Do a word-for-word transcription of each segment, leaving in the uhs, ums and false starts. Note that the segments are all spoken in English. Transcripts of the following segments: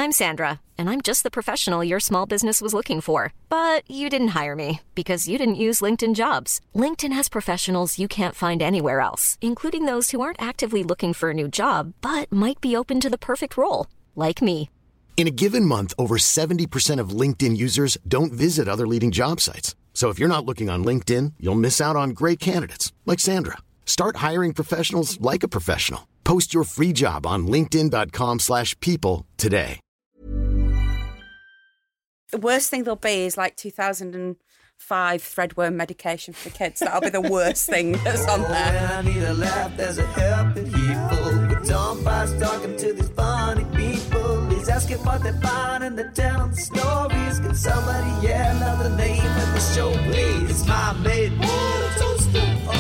I'm Sandra, and I'm just the professional your small business was looking for. But you didn't hire me because you didn't use LinkedIn Jobs. LinkedIn has professionals you can't find anywhere else, including those who aren't actively looking for a new job, but might be open to the perfect role, like me. In a given month, over seventy percent of LinkedIn users don't visit other leading job sites. So if you're not looking on LinkedIn, you'll miss out on great candidates like Sandra. Start hiring professionals like a professional. Post your free job on linkedin.com slash people today. The worst thing there'll be is like two thousand five threadworm medication for kids. That'll be the worst thing that's on there. I need a laugh, there's a helping people. But Tom Price talking to these funny people. He's asking what they find and they're telling the stories. Can somebody yell out the name of the show, please? It's my mate, water toaster.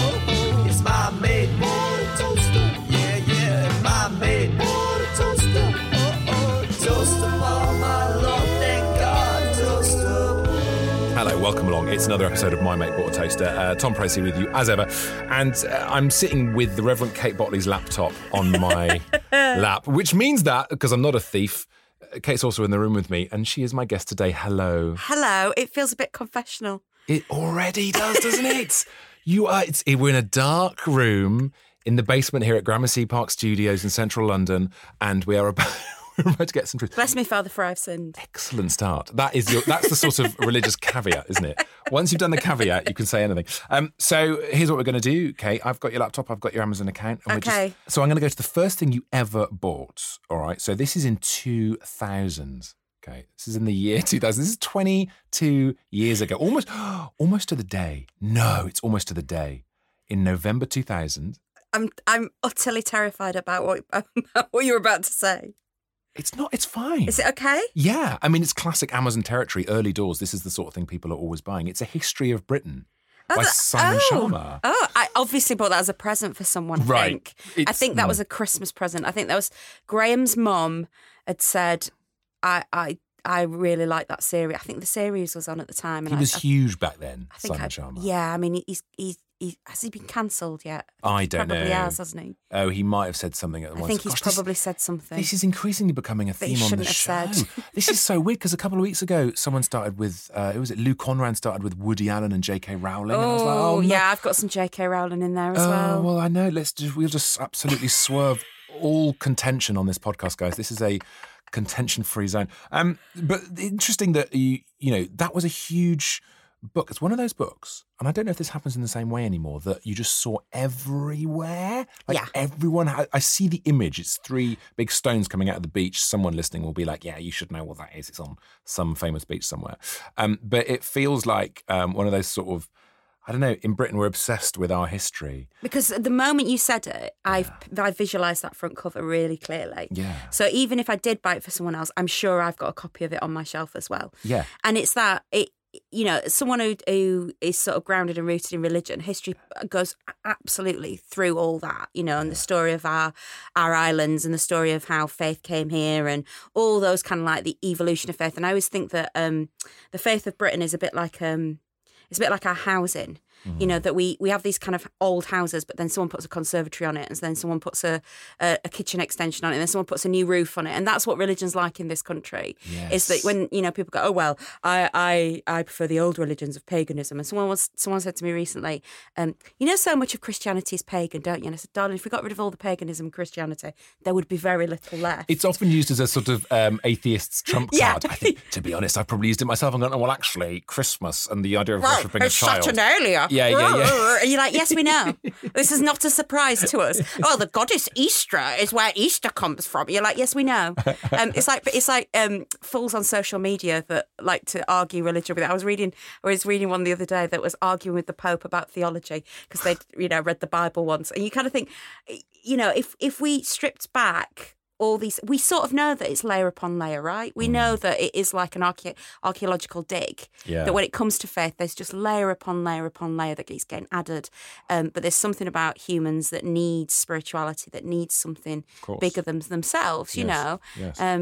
Oh, it's my mate, water toaster. Yeah, yeah, it's my mate, water toaster. Oh, oh, toaster for my Lord, thank God, toaster. Hello, welcome along. It's another episode of My Mate Bought a Toaster. Uh, Tom Pracy with you, as ever. And uh, I'm sitting with the Reverend Kate Botley's laptop on my lap, which means that, because I'm not a thief, Kate's also in the room with me, and she is my guest today. Hello. Hello. It feels a bit confessional. It already does, doesn't it? You are. It's, we're in a dark room in the basement here at Gramercy Park Studios in central London, and we are about... We're about to get some truth. Bless me, Father, for I've sinned. Excellent start. That is your. That's the sort of religious caveat, isn't it? Once you've done the caveat, you can say anything. Um, so here's what we're going to do, Kate. I've got your laptop. I've got your Amazon account. And Okay. We're just, so I'm going to go to the first thing you ever bought. All right. So this is in two thousand. Okay. This is in the year two thousand. This is twenty-two years ago. Almost, almost to the day. No, it's almost to the day. In November two thousand. I'm I'm utterly terrified about what about what you're about to say. It's not, it's fine. Is it okay? Yeah. I mean, it's classic Amazon territory, early doors. This is the sort of thing people are always buying. It's A History of Britain Oh, by that- Simon oh. Sharma. Oh, I obviously bought that as a present for someone, I Right. think. I It's- think that no. was a Christmas present. I think that was Graham's mum had said, I I I really like that series. I think the series was on at the time. And He was I, huge back then, I think Simon I, Sharma. Yeah, I mean, he's, he's, he's, has he been cancelled yet? I He don't probably know. has, hasn't he? Oh, he might have said something at I once. think he's Gosh, this- probably said something. This is increasingly becoming a That he theme on the shouldn't show. have said. This is so weird because a couple of weeks ago, someone started with, uh, who was it? Lou Conran started with Woody Allen and J K Rowling. oh, and I was like, oh, no. yeah, I've got some J K Rowling in there as Oh, well. well, I know. Let's just, we'll just absolutely swerve all contention on this podcast, guys. This is a contention-free zone. Um, but interesting that you, you know, that was a huge book. It's one of those books, and I don't know if this happens in the same way anymore, that you just saw everywhere. Like Yeah. everyone, ha- I see the image. It's three big stones coming out of the beach. Someone listening will be like, yeah, you should know what that is. It's on some famous beach somewhere. Um, but it feels like um, one of those sort of, I don't know, in Britain, we're obsessed with our history. Because the moment you said it, I I visualised that front cover really clearly. Yeah. So even if I did buy it for someone else, I'm sure I've got a copy of it on my shelf as well. Yeah. And it's that, it, you know, someone who, who is sort of grounded and rooted in religion, history goes absolutely through all that, you know, and the story of our our islands and the story of how faith came here and all those kind of like the evolution of faith. And I always think that um, the faith of Britain is a bit like... Um, It's a bit like our housing, you know, that we, we have these kind of old houses, but then someone puts a conservatory on it, and then someone puts a, a, a kitchen extension on it, and then someone puts a new roof on it. And that's what religion's like in this country, is that when, you know, people go, oh, well, I I, I prefer the old religions of paganism. And someone was someone said to me recently, um, you know, so much of Christianity is pagan, don't you? And I said, darling, if we got rid of all the paganism and Christianity, there would be very little left. It's often used as a sort of um, atheist's trump Yeah. card. I think, to be honest, I've probably used it myself. I'm going, oh, well, actually, Christmas and the idea of Right, worshipping a it's child. Saturnalia. Yeah, yeah, yeah. And you're like, yes, we know. This is not a surprise to us. Oh, the goddess Easter is where Easter comes from. You're like, yes, we know. Um, it's like it's like um, fools on social media that like to argue religion with it. I was reading, I was reading one the other day that was arguing with the Pope about theology because they'd, you know, read the Bible once, and you kind of think, you know, if if we stripped back all these, we sort of know that it's layer upon layer, right? We know that it is like an archae- archaeological dig. Yeah. That when it comes to faith, there's just layer upon layer upon layer that keeps getting added. Um, but there's something about humans that needs spirituality, that needs something course. bigger than themselves, you Yes, know. yes. Um,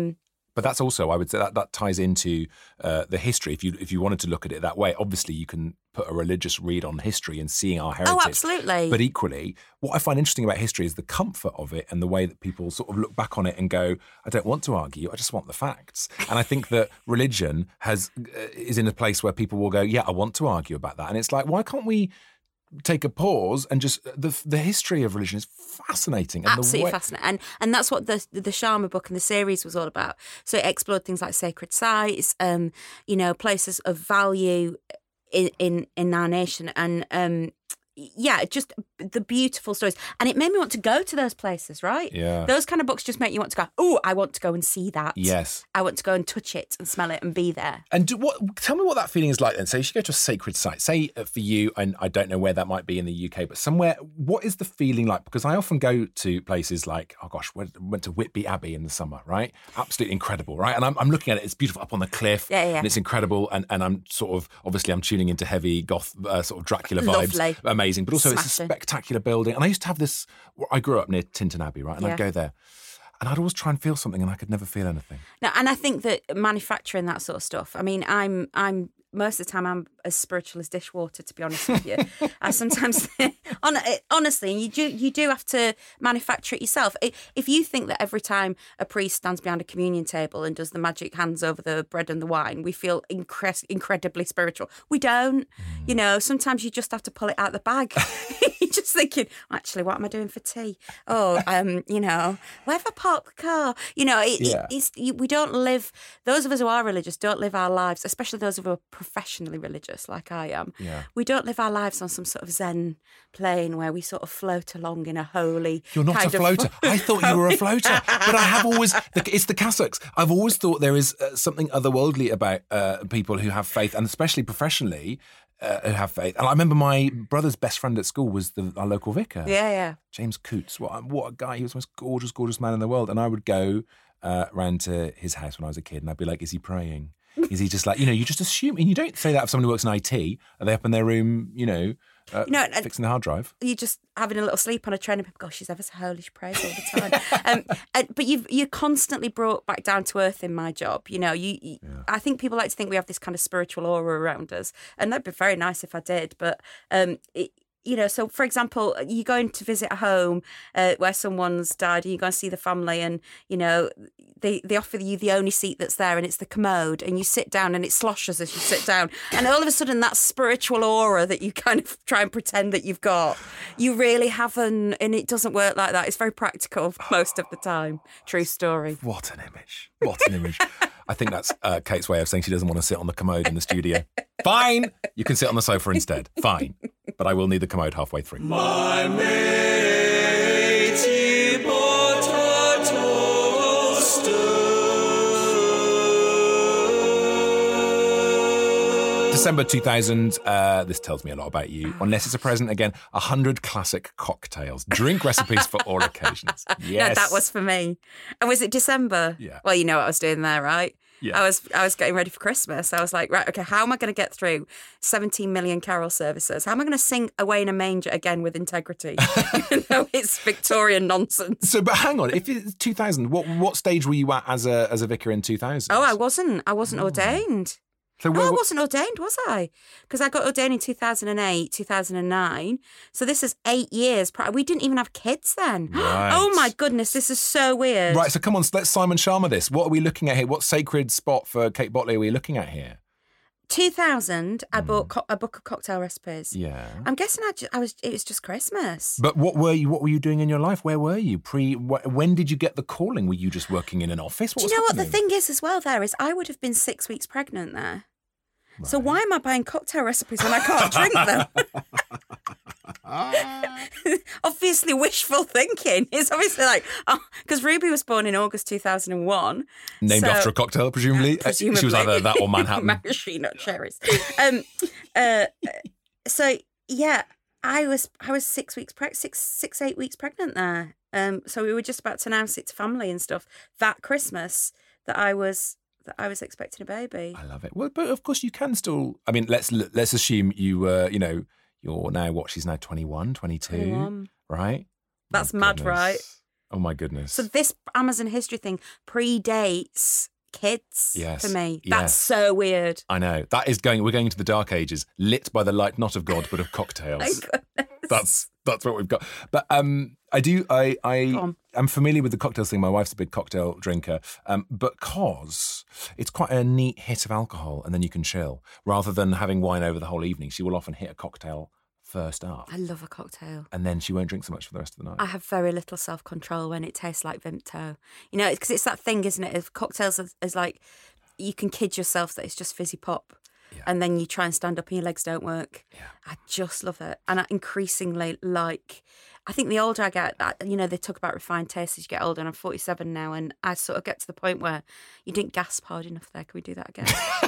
But that's also, I would say, that that ties into uh, the history. If you if you wanted to look at it that way, obviously you can put a religious read on history and seeing our heritage. Oh, absolutely. But equally, what I find interesting about history is the comfort of it and the way that people sort of look back on it and go, I don't want to argue, I just want the facts. And I think that religion has uh, is in a place where people will go, yeah, I want to argue about that. And it's like, why can't we take a pause and just the the history of religion is fascinating. And Absolutely the way- fascinating. And and that's what the the Sharma book and the series was all about. So it explored things like sacred sites, um, you know, places of value in in, in our nation, and um, yeah, just the beautiful stories. And it made me want to go to those places, right? Yeah. Those kind of books just make you want to go, oh, I want to go and see that. Yes. I want to go and touch it and smell it and be there. And do, what? Tell me what that feeling is like then. So you should go to a sacred site. Say uh, for you, and I don't know where that might be in the U K, but somewhere, what is the feeling like? Because I often go to places like, oh gosh, went, went to Whitby Abbey in the summer, right? Absolutely incredible, right? And I'm, I'm looking at it, it's beautiful up on the cliff. Yeah, yeah. And it's incredible. And, and I'm sort of, obviously I'm tuning into heavy goth, uh, sort of Dracula vibes. Lovely. Amazing. But also it's a Smashing. spectacular building. And I used to have this, I grew up near Tintern Abbey, right? And Yeah. I'd go there. And I'd always try and feel something, and I could never feel anything. No, and I think that manufacturing that sort of stuff. I mean, I'm I'm most of the time I'm as spiritual as dishwater, to be honest with you. I sometimes, on, honestly, you do you do have to manufacture it yourself. If you think that every time a priest stands behind a communion table and does the magic hands over the bread and the wine, we feel incre- incredibly spiritual. We don't. Mm. You know, sometimes you just have to pull it out of the bag. You're just thinking, actually, what am I doing for tea? Oh, um, you know, where have I parked the car? You know, it, Yeah. it, it's, we don't live, those of us who are religious don't live our lives, especially those who are professionally religious like I am. Yeah. We don't live our lives on some sort of Zen plane where we sort of float along in a holy You're not a kind of- floater. I thought you were a floater, but I have always, it's the cassocks. I've always thought there is uh, something otherworldly about uh, people who have faith, and especially professionally, uh, who have faith. And I remember my brother's best friend at school was the, our local vicar. Yeah, yeah. James Coots. What, a- what a guy. He was the most gorgeous, gorgeous man in the world. And I would go uh, round to his house when I was a kid, and I'd be like, is he praying? Is he just like, you know, you just assume, and you don't say that of someone who works in I T. Are they up in their room, you know, uh, You know, and- fixing the hard drive? You're just having a little sleep on a train and people, gosh, she's ever so holy, she prays all the time. um, and, but you've, you're constantly brought back down to earth in my job. You know, you, you Yeah. I think people like to think we have this kind of spiritual aura around us. And that'd be very nice if I did. But, um, it, you know, so for example, you go in to visit a home uh, where someone's died and you go and see the family and, you know, they, they offer you the only seat that's there and it's the commode and you sit down and it sloshes as you sit down. And all of a sudden that spiritual aura that you kind of try and pretend that you've got, you really haven't, and it doesn't work like that. It's very practical most of the time. True story. What an image. What an image. I think that's uh, Kate's way of saying she doesn't want to sit on the commode in the studio. Fine. You can sit on the sofa instead. Fine. But I will need the commode halfway through. My matey potato stew. December two thousand, uh, this tells me a lot about you. Unless it's a present, again, one hundred classic cocktails. Drink recipes for all occasions. Yes. No, that was for me. And was it December? Yeah. Well, you know what I was doing there, right? Yeah. I was I was getting ready for Christmas. I was like, right, okay, how am I going to get through seventeen million carol services? How am I going to sing Away in a Manger again with integrity? You know, it's Victorian nonsense. So, but hang on, if it's two thousand, what what stage were you at as a as a vicar in two thousand? Oh, I wasn't. I wasn't ordained. So Oh, where, I wasn't ordained, was I? Because I got ordained in two thousand eight, two thousand nine. So this is eight years. prior. We didn't even have kids then. Right. Oh, my goodness. This is so weird. Right, so come on, let's Simon Sharma this. What are we looking at here? What sacred spot for Kate Botley are we looking at here? two thousand, I bought co- a book of cocktail recipes. Yeah. I'm guessing I, ju- I was. It was just Christmas. But what were you? What were you doing in your life? Where were you pre? Wh- when did you get the calling? Were you just working in an office? What Do was you know what the happening? thing is as well? There is, I would have been six weeks pregnant there. So why am I buying cocktail recipes when I can't drink them? Obviously, wishful thinking. It's obviously like, oh, because Ruby was born in August two thousand one. Named so- after a cocktail, presumably. Uh, Presumably. She was either that or Manhattan. Maraschino cherries. Um, uh, so yeah, I was I was six weeks preg- six six eight weeks pregnant there. Um, so we were just about to announce it to family and stuff that Christmas that I was that I was expecting a baby. I love it. Well, but of course you can still. I mean, let's let's assume you were. You know, you're now what? She's now twenty-one, twenty-two, twenty-one. right? That's My mad, goodness. right? Oh my goodness. So this Amazon history thing predates kids Yes, for me. yes. That's so weird. I know. That is going, we're going into the dark ages, lit by the light not of God, but of cocktails. My goodness. That's that's what we've got. But um, I do, I, I, on. I'm familiar with the cocktails thing. My wife's a big cocktail drinker, um, because it's quite a neat hit of alcohol and then you can chill. Rather than having wine over the whole evening, she will often hit a cocktail first up. I love a cocktail. And then she won't drink so much for the rest of the night. I have very little self-control when it tastes like Vimto. You know, because it's that thing, isn't it? If cocktails is, is like, you can kid yourself that it's just fizzy pop. Yeah. And then you try and stand up and your legs don't work. Yeah. I just love it. And I increasingly like, I think the older I get, you know, they talk about refined tastes as you get older, and I'm forty-seven now, and I sort of get to the point where you didn't gasp hard enough there. Can we do that again?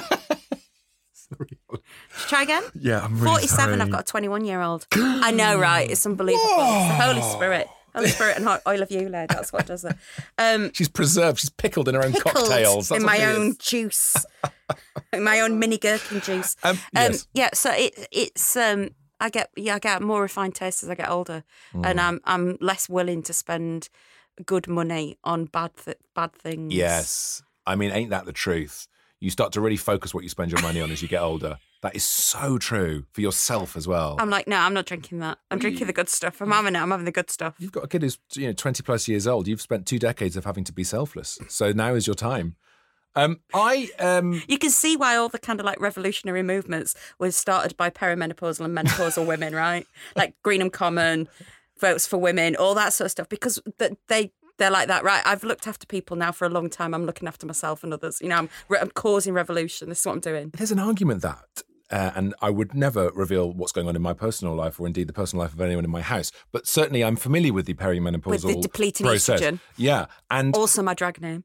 Sorry. Should we try again? Yeah, I'm really forty-seven, sorry. I've got a twenty-one-year-old. I know, right? It's unbelievable. It's the Holy Spirit. Holy Spirit and oil of you, lad. That's what does it. Um, She's preserved. She's pickled in her own pickled cocktails. That's in what my she own is. juice, in my own mini gherkin juice. Um, yes. yeah. So it, it's um, I get yeah, I get more refined tastes as I get older, Mm. and I'm I'm less willing to spend good money on bad th- bad things. Yes. I mean, ain't that the truth? You start to really focus what you spend your money on as you get older. That is so true for yourself as well. I'm like, no, I'm not drinking that. I'm drinking the good stuff. I'm having it. I'm having the good stuff. You've got a kid who's, you know, twenty plus years old. You've spent two decades of having to be selfless. So now is your time. Um, I um, You can see why all the kind of like revolutionary movements was started by perimenopausal and menopausal women, right? Like Greenham Common, votes for women, all that sort of stuff, because th- they they're like that, right? I've looked after people now for a long time. I'm looking after myself and others. You know, I'm, I'm causing revolution. This is what I'm doing. there's an argument that, uh, and I would never reveal what's going on in my personal life or indeed the personal life of anyone in my house, but certainly I'm familiar with the perimenopausal With the depleting process. estrogen. Yeah, and Also my drag name.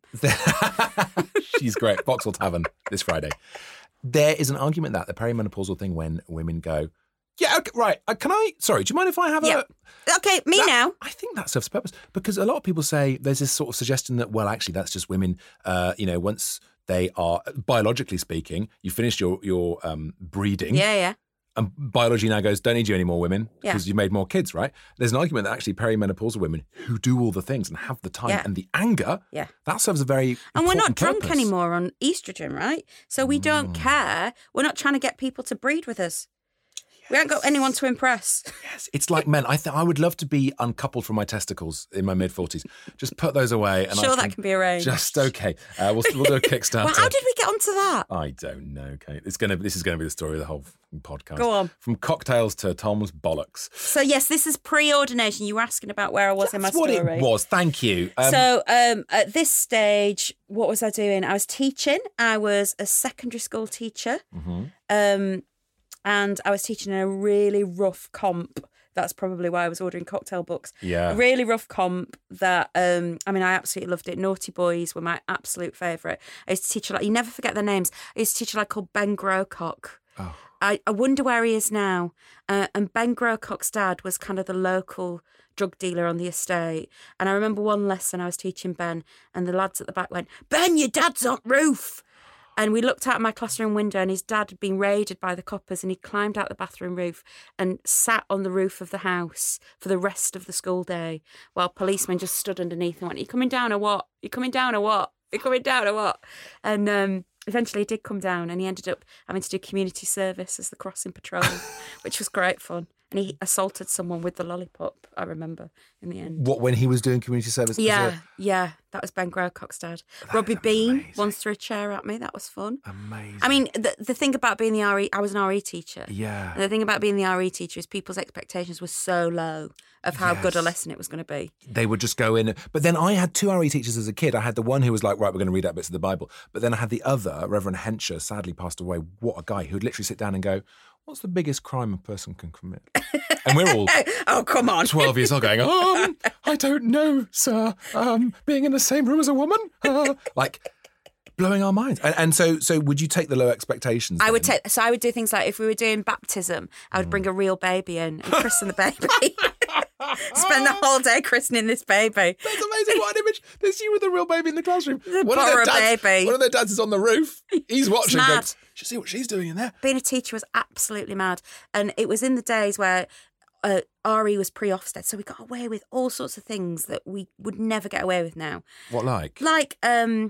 she's great. Vauxhall Tavern this Friday. There is an argument that the perimenopausal thing when women go, yeah, okay, right, uh, can I, sorry, do you mind if I have Yeah. a... Okay, me That- now. I think that serves a purpose because a lot of people say there's this sort of suggestion that, well, actually, that's just women, uh, you know, once they are, biologically speaking, you finished your, your um, breeding. Yeah, yeah. And biology now goes, don't need you anymore, women, Yeah. because you've made more kids, right? There's an argument that actually perimenopausal women who do all the things and have the time Yeah. and the anger, Yeah. that serves a very And we're not important drunk purpose. anymore on estrogen, right? So we don't care. We're not trying to get people to breed with us. We haven't got anyone to impress. Yes, it's like men. I th- I would love to be uncoupled from my testicles in my mid forties. Just put those away. And Sure, I that can be arranged. Just okay. Uh, we'll we'll do a Kickstarter. Well, how did we get onto that? I don't know, Kate. It's gonna. This is going to be the story of the whole f***ing podcast. Go on. From cocktails to Tom's bollocks. So yes, this is pre-ordination. You were asking about where I was in my That's what story. it was. Thank you. Um, so um, at this stage, what was I doing? I was teaching. I was a secondary school teacher. Mm-hmm. Um, and I was teaching in a really rough comp. That's probably why I was ordering cocktail books. Yeah. A really rough comp that, um, I mean, I absolutely loved it. Naughty Boys were my absolute favourite. I used to teach a lot. You never forget their names. I used to teach a lad called Ben Grocock. Oh. I, I wonder where he is now. Uh, and Ben Grocock's dad was kind of the local drug dealer on the estate. And I remember one lesson I was teaching Ben, and the lads at the back went, "Ben, your dad's on roof." And we looked out of my classroom window, and his dad had been raided by the coppers, and he climbed out the bathroom roof and sat on the roof of the house for the rest of the school day while policemen just stood underneath and went, "Are you coming down or what? Are you coming down or what? Are you coming down or what?" And um, eventually he did come down, and he ended up having to do community service as the crossing patrol, which was great fun. And he assaulted someone with the lollipop, I remember, in the end. What, when he was doing community service? as Yeah, a- yeah, that was Ben Grocock's dad. Robbie Bean once threw a chair at me. That was fun. Amazing. I mean, the the thing about being the R E, I was an R E teacher. Yeah. And the thing about being the R E teacher is people's expectations were so low of how good a Yes. lesson it was going to be. They would just go in. But then I had two R E teachers as a kid. I had the one who was like, right, we're going to read out bits of the Bible. But then I had the other, Reverend Hensher, sadly passed away. What a guy, who'd literally sit down and go, what's the biggest crime a person can commit? And we're all Oh, come on. twelve years old going, um, I don't know, sir. Um, being in the same room as a woman? Uh, like, blowing our minds. And, and so so would you take the low expectations? I would then? take, so I would do things like if we were doing baptism, I would bring a real baby in and christen the baby. Spend the whole day christening this baby. That's amazing. What an image. There's you with a real baby in the classroom. One of, borrow their a dads, baby. one of their dads is on the roof. He's watching. mad. Goes, should see what she's doing in there. Being a teacher was absolutely mad. And it was in the days where uh, R E was pre-Ofsted, so we got away with all sorts of things that we would never get away with now. What like? Like, um,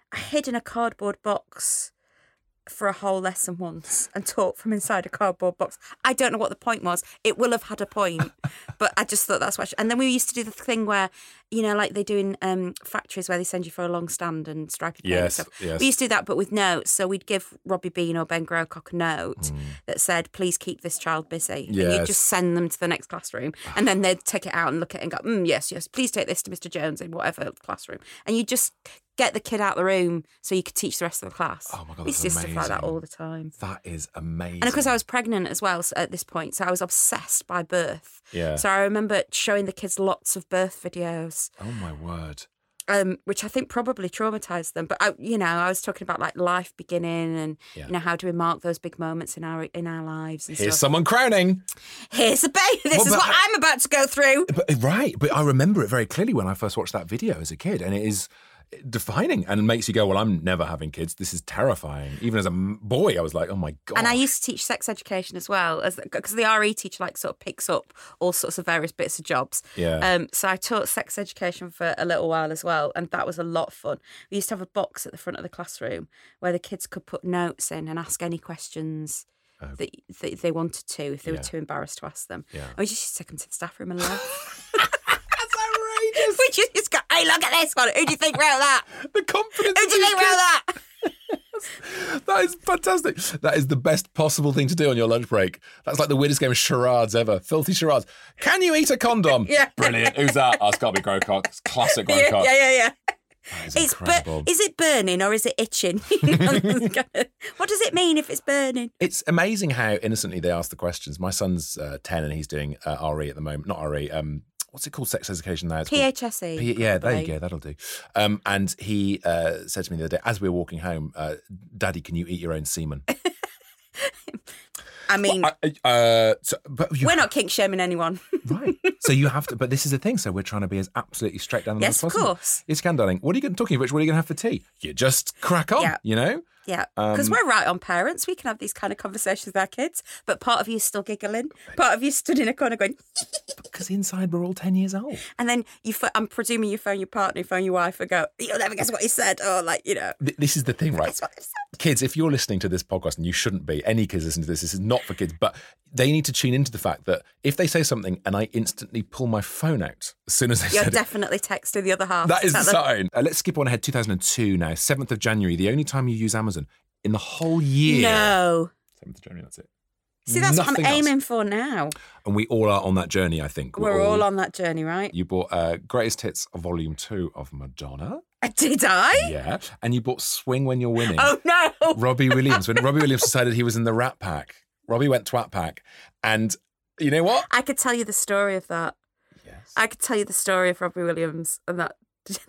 I hid in a cardboard box for a whole lesson once and taught from inside a cardboard box. I don't know what the point was. It will have had a point, but I just thought that's what. I and then we used to do the thing where, you know, like they do in um, factories where they send you for a long stand and stripy paint Yes, and stuff. yes. We used to do that, but with notes. So we'd give Robbie Bean or Ben Growcock a note mm. that said, "Please keep this child busy." Yes. And you'd just send them to the next classroom, and then they'd take it out and look at it and go, mm, "Yes, yes, please take this to Mister Jones in whatever classroom." And you just get the kid out of the room so you could teach the rest of the class. Oh my God, we that's used to do stuff like that amazing. all the time. That is amazing. And of course, I was pregnant as well at this point, so I was obsessed by birth. Yeah. So I remember showing the kids lots of birth videos. Oh my word. Um, which I think probably traumatized them. But I, you know, I was talking about like life beginning and Yeah. you know, how do we mark those big moments in our in our lives and Here's stuff. someone crowning. Here's a baby. This Well, is but what I- I'm about to go through. But, right, but I remember it very clearly when I first watched that video as a kid, and it is defining and makes you go, well, I'm never having kids. This is terrifying. Even as a m- boy, I was like, oh my God. And I used to teach sex education as well, as because the R E teacher like sort of picks up all sorts of various bits of jobs. Yeah. Um. So I taught sex education for a little while as well, and that was a lot of fun. We used to have a box at the front of the classroom where the kids could put notes in and ask any questions Oh. that, that they wanted to if they Yeah. were too embarrassed to ask them. Yeah. And we just used to take them to the staff room and laugh. That's outrageous. We just go, hey, look at this one. Who do you think wrote that? The confidence Who of do you these think wrote that? kids. That is fantastic. That is the best possible thing to do on your lunch break. That's like the weirdest game of charades ever. Filthy charades. Can you eat a condom? Yeah. Brilliant. Who's that? Oh, it's got to be Growcock. It's classic Yeah, Growcock. yeah, yeah, yeah. That is It's bur- incredible. is it burning or is it itching? What does it mean if it's burning? It's amazing how innocently they ask the questions. My son's uh, ten and he's doing uh, R E at the moment. Not R E. Um, what's it called? Sex education now. It's called- P H S E. P- yeah, there you probably. go. That'll do. Um, and he uh, said to me the other day, as we were walking home, uh, "Daddy, can you eat your own semen?" I mean, Well, I- uh, so, but you we're not kink shaming anyone. right. So you have to. But this is the thing. So we're trying to be as absolutely straight down the line Yes, as of possible. course. Yes, can, darling. What are you going talking about? What are you going to have for tea? You just crack on. Yeah. You know. Yeah, because Um, we're right on parents. We can have these kind of conversations with our kids, but part of you is still giggling. Part of you stood in a corner going, Because inside we're all ten years old. and then you. Pho- I'm presuming you phone your partner, you phone your wife, and go, "You'll never guess what he said," or like, you know, Th- This is the thing, right? that's what he said. Kids, if you're listening to this podcast, and you shouldn't be, any kids listening to this, this is not for kids, but they need to tune into the fact that if they say something and I instantly pull my phone out as soon as they You're said it, definitely texting the other half. that to is the tell them. sign. Uh, let's skip on ahead. two thousand two now, seventh of January, the only time you use Amazon in the whole year. No. seventh of January, that's it. See, that's Nothing what I'm else. aiming for now. And we all are on that journey, I think. We're all on that journey, right? You bought uh, Greatest Hits Volume two of Madonna. Did I? Yeah. And you bought Swing When You're Winning. Oh, no. Robbie Williams. When Robbie Williams decided he was in the Rat Pack, Robbie went Twat Pack. And you know what? I could tell you the story of that. Yes. I could tell you the story of Robbie Williams and that,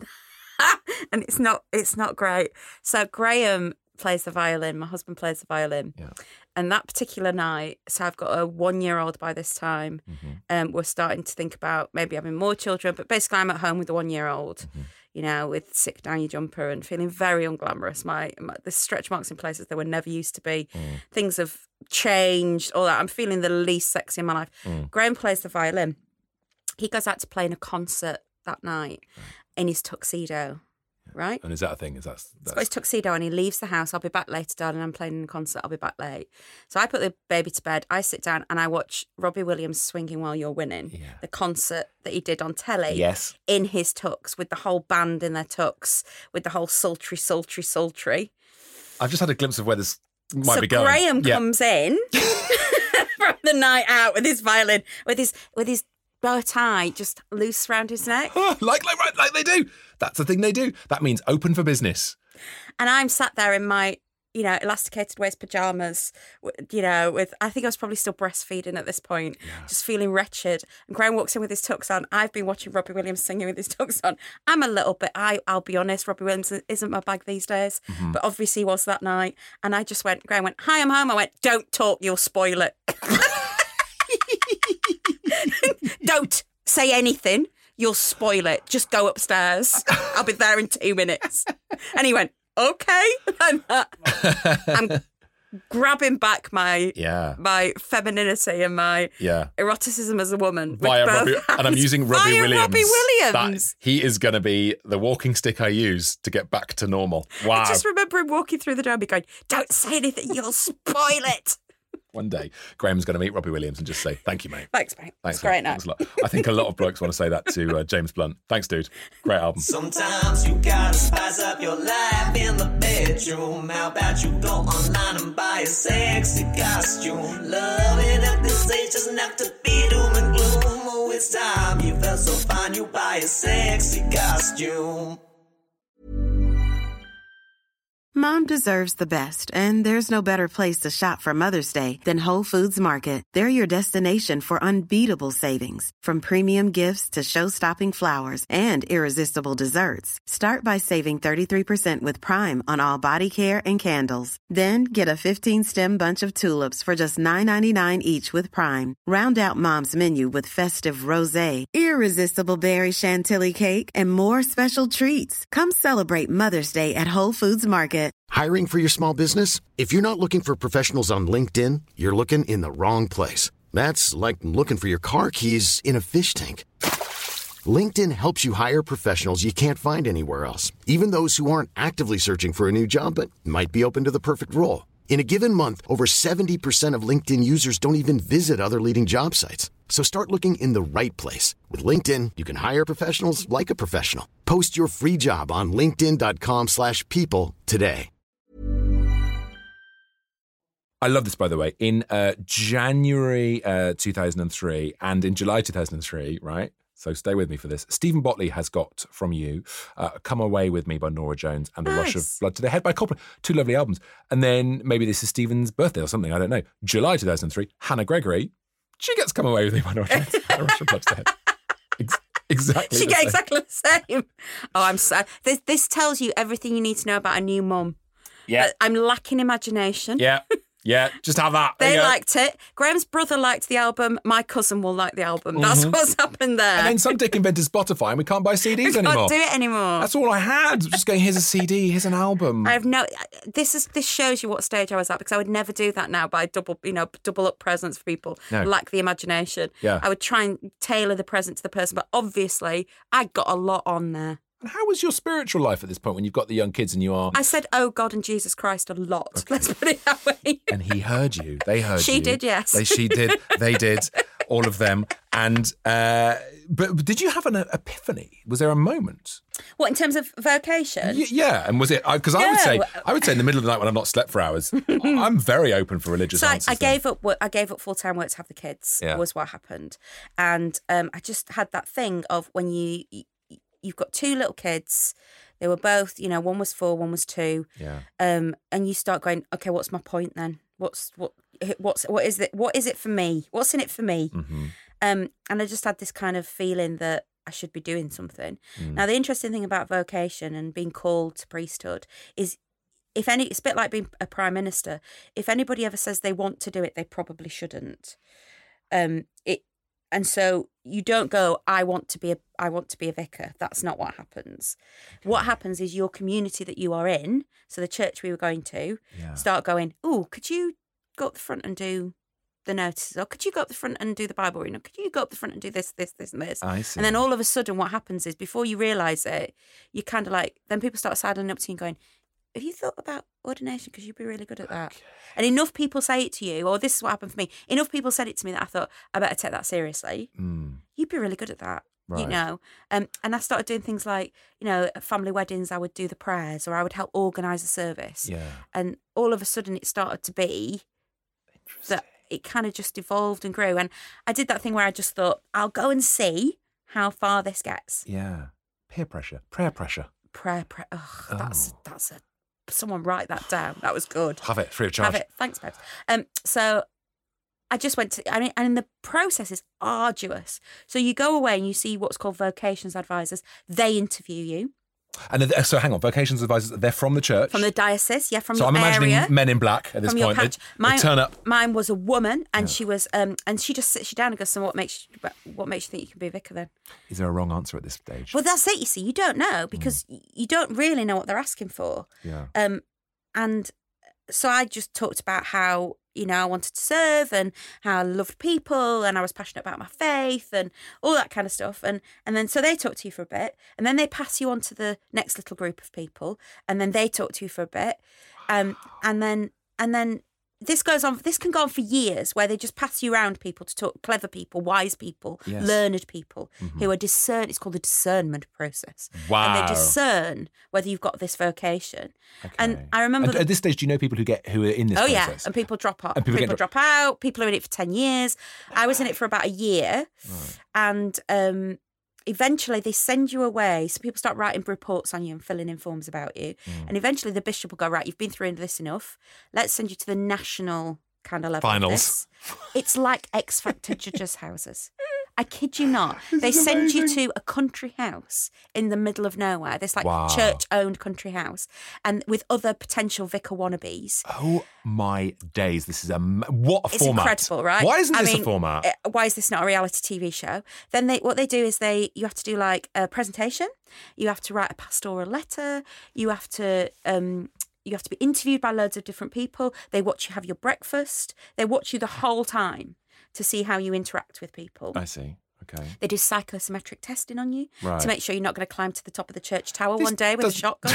and it's not it's not great. So Graham plays the violin. My husband plays the violin, Yeah. and that particular night. So I've got a one-year-old by this time. Mm-hmm. Um, we're starting to think about maybe having more children, but basically I'm at home with the one-year-old. Mm-hmm. You know, with sick down your jumper and feeling very unglamorous. My, my the stretch marks in places there were never used to be. Mm. Things have changed. All that. I'm feeling the least sexy in my life. Mm. Graham plays the violin. He goes out to play in a concert that night in his tuxedo, right? And is that a thing? Is that He's that's, got his tuxedo and he leaves the house. I'll be back later, darling. I'm playing in a concert. I'll be back late. So I put the baby to bed. I sit down and I watch Robbie Williams Swinging While You're Winning, Yeah. the concert that he did on telly. Yes. In his tux, with the whole band in their tux, with the whole sultry, sultry, sultry. I've just had a glimpse of where this might so be going. Graham Yeah. comes in from the night out with his violin, with his with his bow tie just loose around his neck. like, like, right, like they do. That's the thing they do. That means open for business. And I'm sat there in my, you know, elasticated waist pajamas, w- you know, with, I think I was probably still breastfeeding at this point, just feeling wretched. And Graham walks in with his tux on. I've been watching Robbie Williams singing with his tux on. I'm a little bit, I, I'll be honest, Robbie Williams isn't my bag these days, Mm-hmm. but obviously he was that night. And I just went, Graham went, hi, I'm home. I went, don't talk, you'll spoil it. Don't say anything. You'll spoil it. Just go upstairs. I'll be there in two minutes. And he went, okay. I'm, I'm grabbing back my Yeah. my femininity and my Yeah. eroticism as a woman. with Via both Robbie, and I'm hands. using Robbie Via Williams. Robbie Williams. That- he is going to be the walking stick I use to get back to normal. Wow. I just remember him walking through the door and be going, "Don't say anything, you'll spoil it." One day, Graham's going to meet Robbie Williams and just say, thank you, mate. Thanks, mate. Thanks, It's great mate. now. Thanks a lot. I think a lot of blokes want to say that to uh, James Blunt. Thanks, dude. Great album. Sometimes you gotta spice up your life in the bedroom. How about you go online and buy a sexy costume? Loving at this age doesn't have to be doom and gloom. Oh, it's time you felt so fine, you buy a sexy costume. Mom deserves the best, and there's no better place to shop for Mother's Day than Whole Foods Market. They're your destination for unbeatable savings, from premium gifts to show-stopping flowers and irresistible desserts. Start by saving thirty-three percent with Prime on all body care and candles. Then get a fifteen-stem bunch of tulips for just nine ninety-nine each with Prime. Round out Mom's menu with festive rosé, irresistible berry chantilly cake, and more special treats. Come celebrate Mother's Day at Whole Foods Market. Hiring for your small business? If you're not looking for professionals on LinkedIn, you're looking in the wrong place. That's like looking for your car keys in a fish tank. LinkedIn helps you hire professionals you can't find anywhere else, even those who aren't actively searching for a new job but might be open to the perfect role. In a given month, over seventy percent of LinkedIn users don't even visit other leading job sites. So start looking in the right place. With LinkedIn, you can hire professionals like a professional. Post your free job on linkedin.com slash people today. I love this, by the way. In uh, January uh, two thousand three and in July two thousand three, right? So stay with me for this. Stephen Botley has got from you uh, Come Away With Me by Norah Jones and A Nice. Rush of Blood to the Head by Coldplay. Two lovely albums. And then maybe this is Stephen's birthday or something, I don't know. July two thousand three, Hannah Gregory, she gets Come Away With Me by Norah Jones and A Rush of Blood to the Head. Ex- exactly She the get same. exactly the same. Oh, I'm sad. This, this tells you everything you need to know about a new mum. Yeah, Uh, I'm lacking imagination. yeah, yeah. Just have that. There They you go. liked it. Graham's brother liked the album. My cousin will like the album. That's what's happened there. And then some dick invented Spotify and we can't buy C Ds we anymore. can't do it anymore. That's all I had. Just going, here's a C D, here's an album. I have no. This is this shows you what stage I was at because I would never do that now. But I double, you know, double up presents for people. No. Lack the imagination. Yeah. I would try and tailor the present to the person, but obviously I got a lot on there. And how was your spiritual life at this point when you've got the young kids and you are... I said, "Oh God and Jesus Christ" a lot. Let's put it that way. And he heard you. They heard She you. did, yes. They, she did. They did. All of them. And uh, but, but did you have an epiphany? Was there a moment? What in terms of vocation? Y- yeah. And was it? Because I, I would say, No. I would say in the middle of the night when I've not slept for hours, I'm very open for religious So I, answers. I then. gave up. wo- I gave up full time work to have the kids. Yeah. Was what happened, and um, I just had that thing of when you, you you've got two little kids. They were both, you know, one was four, one was two. Yeah. Um, and you start going, okay, what's my point then? What's what? What's what is it? What is it for me? What's in it for me? Mm-hmm. Um, and I just had this kind of feeling that I should be doing something. Mm. Now, the interesting thing about vocation and being called to priesthood is, if any, it's a bit like being a prime minister. If anybody ever says they want to do it, they probably shouldn't. Um, it, and so you don't go, I want to be a, I want to be a vicar. That's not what happens. What happens is your community that you are in, so the church we were going to, Yeah. start going, oh, could you go up the front and do the notices? Or could you go up the front and do the Bible reading? Or could you go up the front and do this, this, this, and this? I see. And then all of a sudden what happens is before you realise it, you kind of like, then people start sidling up to you and going, have you thought about ordination? Because you'd be really good at that. Okay. And enough people say it to you, or this is what happened for me. Enough people said it to me that I thought, I better take that seriously. Mm. You'd be really good at that. Right. You know, um, and I started doing things like, you know, at family weddings, I would do the prayers or I would help organise a service. Yeah. And all of a sudden it started to be that it kind of just evolved and grew. And I did that thing where I just thought, I'll go and see how far this gets. Yeah. Peer pressure. Prayer pressure. Prayer, prayer. Ugh, Oh. that's, that's a, someone write that down. That was good. Have it free of charge. Have it. Thanks, babes. Um, so I just went to, I mean, and the process is arduous. So you go away and you see what's called vocations advisors. They interview you. And uh, so hang on, vocations advisors, they're from the church? From the diocese, yeah, from so your I'm imagining area. men in black at this From your point. They, patch. they Mine, turn up. mine was a woman, and Yeah. she was, um, and she just sits you down and goes, "So what makes you, what makes you think you can be a vicar then?" Is there a wrong answer at this stage? Well, that's it. You see, you don't know because Mm. you don't really know what they're asking for. Yeah. Um, and so I just talked about how, you know, I wanted to serve and how I loved people and I was passionate about my faith and all that kind of stuff. And and then so they talk to you for a bit and then they pass you on to the next little group of people and then they talk to you for a bit. Um, and then and then this goes on, this can go on for years where they just pass you around people to talk, clever people, wise people, Yes. learned people Mm-hmm. who are discern. It's called the discernment process. Wow. And they discern whether you've got this vocation. And Okay. I remember And that, at this stage, do you know people who get who are in this oh process? yeah, and people drop out. And People, people get drop out. People are in it for ten years. I was in it for about a year, and um, eventually they send you away. So people start writing reports on you and filling in forms about you, Mm. and eventually the bishop will go, right, you've been through this enough. Let's send you to the national kind of level. of Finals. this. It's like X Factor judges' houses. I kid you not. They is send you amazing. to a country house in the middle of nowhere. This like Wow. church-owned country house, and with other potential vicar wannabes. Oh my days! This is a m- what a It's format. incredible, right? Why isn't I this mean, a format? uh, Why is this not a reality T V show? Then they, what they do is they, you have to do like a presentation. You have to write a pastoral letter. You have to, um, you have to be interviewed by loads of different people. They watch you have your breakfast. They watch you the whole time to see how you interact with people. I see. Okay. They do psychometric testing on you Right. to make sure you're not going to climb to the top of the church tower This one day with a does- shotgun.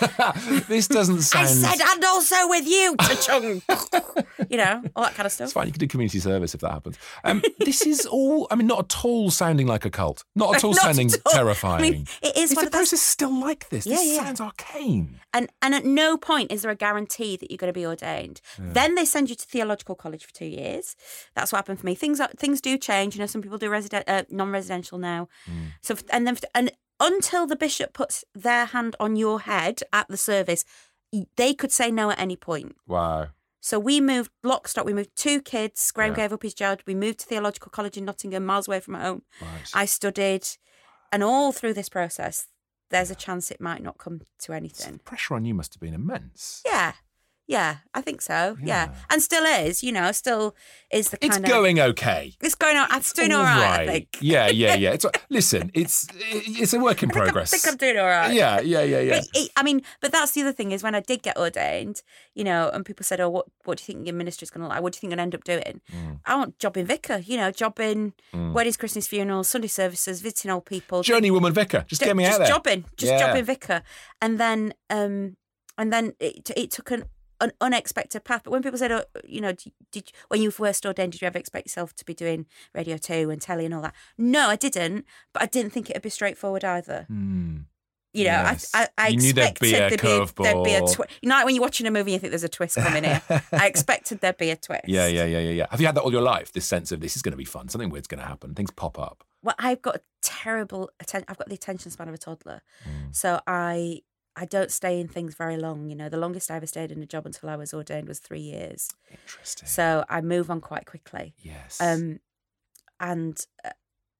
This doesn't sound. I said, and also with you, cha-chung. You know, all that kind of It's stuff. fine. You can do community service if that happens. Um, this is all. I mean, not at all sounding like a cult. Not at all Not sounding at all. terrifying. I mean, it is Is one the of those. process still like this? Yeah, this yeah. sounds arcane. And and at no point is there a guarantee that you're going to be ordained. Then they send you to theological college for two years. That's what happened for me. Things are, things do change. You know, some people do resident uh, non-residential now. So and then and until the bishop puts their hand on your head at the service, they could say no at any point. Wow. So we moved lock stock. We moved two kids. Graham Yeah. gave up his job. We moved to theological college in Nottingham, miles away from home. Right. I studied, and all through this process, there's a chance it might not come to anything. The pressure on you must have been immense. Yeah, yeah, I think so. Yeah, Yeah. and still is. You know, still is the It's kind of going okay. It's going on. It's doing all right. I think. Yeah, yeah, yeah. It's listen. It's it's a work in I think I'm- progress. I think I'm doing all right. Yeah, yeah, yeah, yeah. But it, I mean, but that's the other thing is when I did get ordained, you know, and people said, "Oh, what what do you think your ministry's going to like? What do you think you're going to end up doing?" Mm. I want job in vicar. You know, job in weddings, Christmas, funerals, Sunday services, visiting old people. Journeywoman vicar. Just get me just out there. jobbing, just Yeah. jobbing vicar, and then um, and then it it took an, an unexpected path. But when people said, oh, you know, did, did when you were first ordained, did you ever expect yourself to be doing Radio Two and telly and all that? No, I didn't. But I didn't think it'd be straightforward either. Hmm. You know, Yes. I, I, I You knew there'd expected be a there'd, be, there'd be a curveball. twist. You know, like when you're watching a movie, you think there's a twist coming here. I expected there'd be a twist. Yeah, yeah, yeah, yeah, yeah. Have you had that all your life? This sense of this is going to be fun. Something weird's going to happen. Things pop up. Well, I've got a terrible attention. I've got the attention span of a toddler, Mm. so I I don't stay in things very long. You know, the longest I ever stayed in a job until I was ordained was three years. Interesting. So I move on quite quickly. yes. Um, and uh,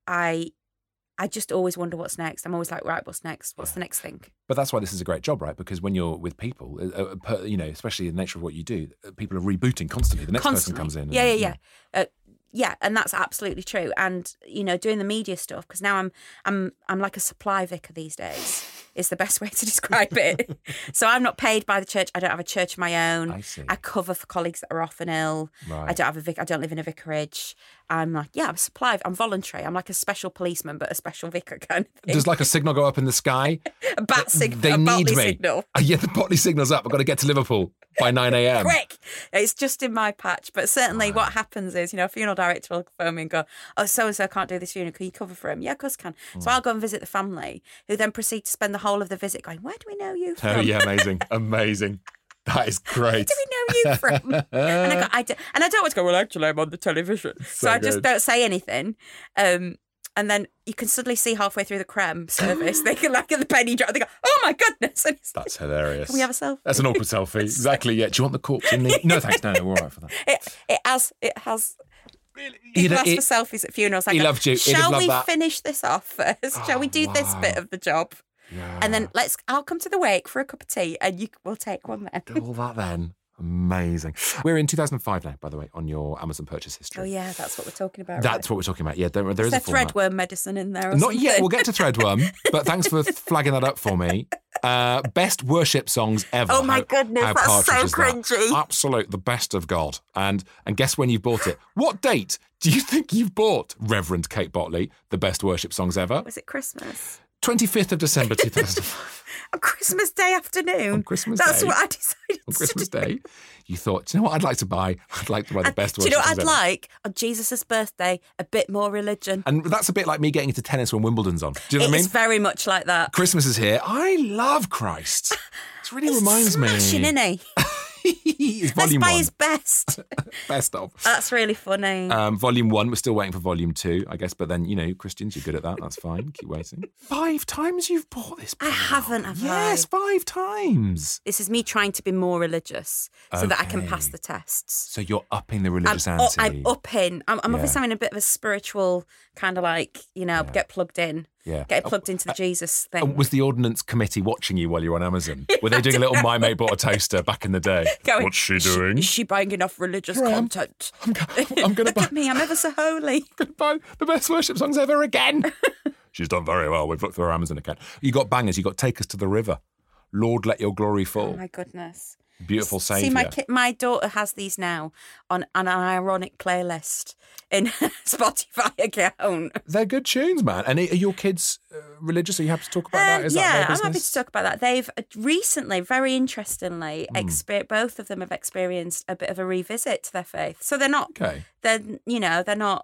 I I just always wonder what's next. I'm always like, right, what's next? What's the next thing? But that's why this is a great job, right? Because when you're with people, uh, uh, per, you know, especially the nature of what you do, uh, people are rebooting constantly. The next Constantly. person comes in. Yeah, and, yeah, yeah. Uh, yeah, and that's absolutely true. And you know, doing the media stuff because now I'm I'm I'm like a supply vicar these days. Is the best way to describe it. So I'm not paid by the church. I don't have a church of my own. I see. I cover for colleagues that are often ill. Right. I don't have a vic. I don't live in a vicarage. I'm like, yeah, I'm a supply. I'm voluntary. I'm like a special policeman, but a special vicar kind of thing. Does like a signal go up in the sky? a bat signal. They a need Botley me. signal. Uh, yeah, the Botley signal's up. I've got to get to Liverpool by nine a.m. Quick! It's just in my patch. But certainly what happens is, you know, a funeral director will phone me and go, oh, so-and-so can't do this funeral. Can you cover for him? Yeah, of course I can. Mm. So I'll go and visit the family, who then proceed to spend the whole of the visit going, where do we know you from? Oh, yeah, amazing. Amazing. That is Where great. do we know you from? and, I go, I do, and I don't want to go, well, actually, I'm on the television. So, So I just good. don't say anything. Um, and then you can suddenly see halfway through the creme service, they can like at the penny drop, they go, oh my goodness. And it's That's hilarious. Can we have a selfie? That's an awkward selfie. Exactly, yeah. Do you want the corpse in the... No, thanks. No, no, we're all right for that. It, it has, it has... He'd- People ask he- for selfies at funerals. I he go, loved you. He'd have Shall loved we that." finish this off first? Shall we do this bit wow. of the job? Yeah. And then let's. I'll come to the wake for a cup of tea, and you will take one then. Do all that then. Amazing. We're in two thousand five now, by the way, on your Amazon purchase history. Oh, yeah, that's what we're talking about. That's right? what we're talking about. Yeah, there, there is, is a there format. threadworm medicine in there or Not something? yet. We'll get to threadworm, but thanks for flagging that up for me. Uh, best worship songs ever. Oh, my How- goodness, how that's so Partridge is that? cringy. Absolute, the best of God. And and guess when you've bought it? What date do you think you've bought, Reverend Kate Botley, the best worship songs ever? Was it Christmas? twenty-fifth of December two thousand five. On Christmas Day afternoon. On Christmas That's Day. what I decided On to Christmas do. Day, you thought, do you know what I'd like to buy? I'd like to buy the And best do you worship know what songs I'd ever. like? On Jesus' birthday, a bit more religion. And that's a bit like me getting into tennis when Wimbledon's on. Do you know what I It's mean? very much like that. Christmas is here. I love Christ. It really He's reminds smashing, me. isn't he? It's Let's volume buy one. his best. Best of. That's really funny. Um, volume one, we're still waiting for volume two, I guess. But then, you know, Christians, you're good at that. That's fine. Keep waiting. Five times you've bought this book. I haven't, have Yes, I? five times. This is me trying to be more religious so that I can pass Okay. the tests. So you're upping the religious I'm, ante. I'm upping. I'm, I'm Yeah. obviously having a bit of a spiritual kind of like, you know, get plugged in. Yeah. Get plugged into the Jesus Uh, thing. Was the Ordnance Committee watching you while you were on Amazon? Were they doing a little My Mate Bought a Toaster back in the day? Going, What's she "Is doing? Is she buying enough religious Here I am. content? I'm, go- I'm going to Look buy, at me, I'm ever so holy. gonna buy the best worship songs ever again. She's done very well. We've looked through her Amazon account. You got bangers. You got Take Us to the River. Lord, Let Your Glory Oh Fall. my goodness. Beautiful Saviour. See, my ki- my daughter has these now on, on an ironic playlist in her Spotify account. They're good tunes, man. And are your kids uh, religious? Are you happy to talk about that? Um, Is yeah, that their I'm happy business? to talk about that. They've uh, recently, very interestingly, Hmm. exper- both of them have experienced a bit of a revisit to their faith. So they're not, Okay. they're you know, they're not,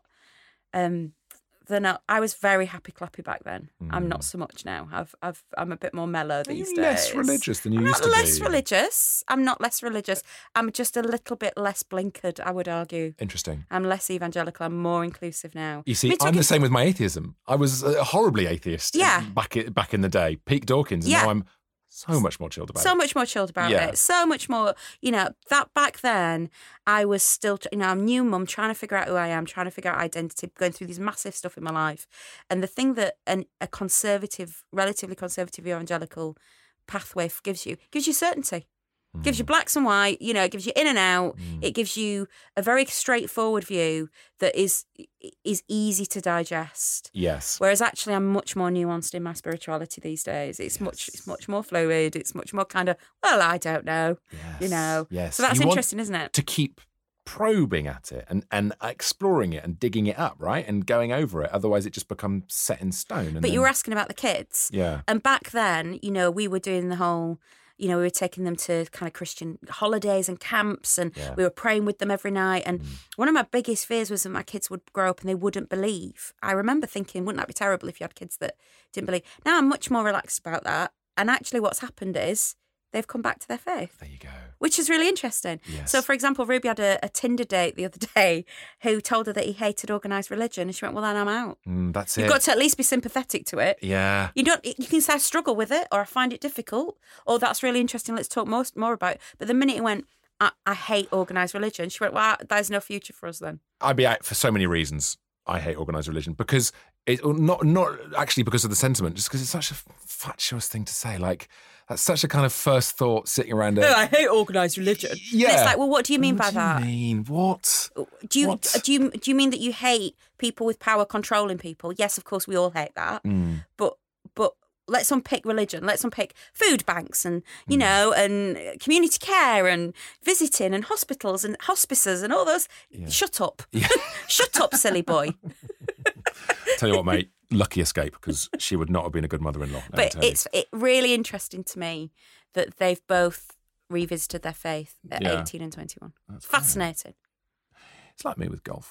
um, they're not. I was very happy clappy back then. I'm not so much now. I've, I've, I'm a bit more mellow Hmm. Are these you days. less religious than you I'm used not to less be? religious. I'm not less religious. I'm just a little bit less blinkered, I would argue. Interesting. I'm less evangelical. I'm more inclusive now. You see, We're I'm talking- the same with my atheism. I was uh, horribly atheist Yeah. back, i- back in the day, peak Dawkins, and Yeah. now I'm so much more chilled about so it. much more chilled about Yeah. it. So much more, you know, that back then I was still, you know, I'm new mum, trying to figure out who I am, trying to figure out identity, going through these massive stuff in my life. And the thing that an, a conservative, relatively conservative evangelical pathway gives you, gives you certainty. Gives you blacks and white, you know, it gives you in and out. It gives you a very straightforward view that is is easy to digest. Yes. Whereas actually, I'm much more nuanced in my spirituality these days. It's much, it's much more fluid. It's much more kind of, well, I don't know, you know. Yes. So that's You want interesting, isn't it? To keep probing at it and, and exploring it and digging it up, right? And going over it. Otherwise, it just becomes set in stone. And But you then- were asking about the kids, Yeah. and back then, you know, we were doing the whole. You know, we were taking them to kind of Christian holidays and camps, and Yeah. we were praying with them every night. And one of my biggest fears was that my kids would grow up and they wouldn't believe. I remember thinking, wouldn't that be terrible if you had kids that didn't believe? Now I'm much more relaxed about that. And actually, what's happened is they've come back to their faith. There you go. Which is really interesting. Yes. So, for example, Ruby had a, a Tinder date the other day who told her that he hated organised religion. And she went, well, then I'm out. Mm, that's You've it. got to at least be sympathetic to it. Yeah. You don't. You can say I struggle with it, or I find it difficult, or that's really interesting. Let's talk more more about it. But the minute he went, I, I hate organised religion, she went, well, there's no future for us then. I'd be out for so many reasons. I hate organised religion because it not not actually because of the sentiment, just because it's such a fatuous thing to say. Like that's such a kind of first thought sitting around. A, No, I hate organised religion. Yeah. And it's like, well, what do you mean what by do that? You mean what? Do you What? do you do you mean that you hate people with power controlling people? Yes, of course, we all hate that. Mm. But but let's unpick religion. Let's unpick food banks and Hmm. you know and community care and visiting and hospitals and hospices and all those. Shut up, shut up, silly boy. Tell you what, mate. Lucky escape because she would not have been a good mother-in-law. let me But tell you. it's it really interesting to me that they've both revisited their faith at Yeah. eighteen and twenty-one. It's fascinating. It's like me with golf.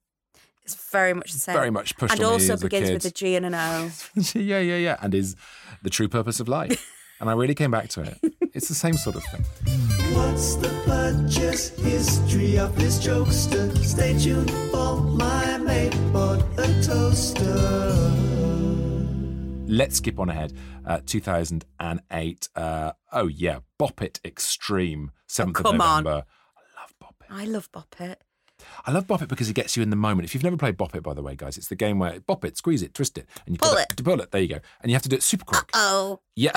It's very much the same. Very much pushed and on me also as a begins kid. with a G and an O. yeah, yeah, yeah. And is the true purpose of life. And I really came back to it. It's the same sort of thing. What's the purchase history of this jokester? Stay tuned for my mate bought a toaster. Let's skip on ahead. Uh, two thousand eight. Uh, oh, yeah. Bop It Extreme. seventh come of on. November. I love Bop It. I love Bop It. I love Bop It because it gets you in the moment. If you've never played Bop It, by the way, guys, it's the game where bop it, squeeze it, twist it, and you Pull it. Pull it. There you go. And you have to do it super quick. Oh. Yeah.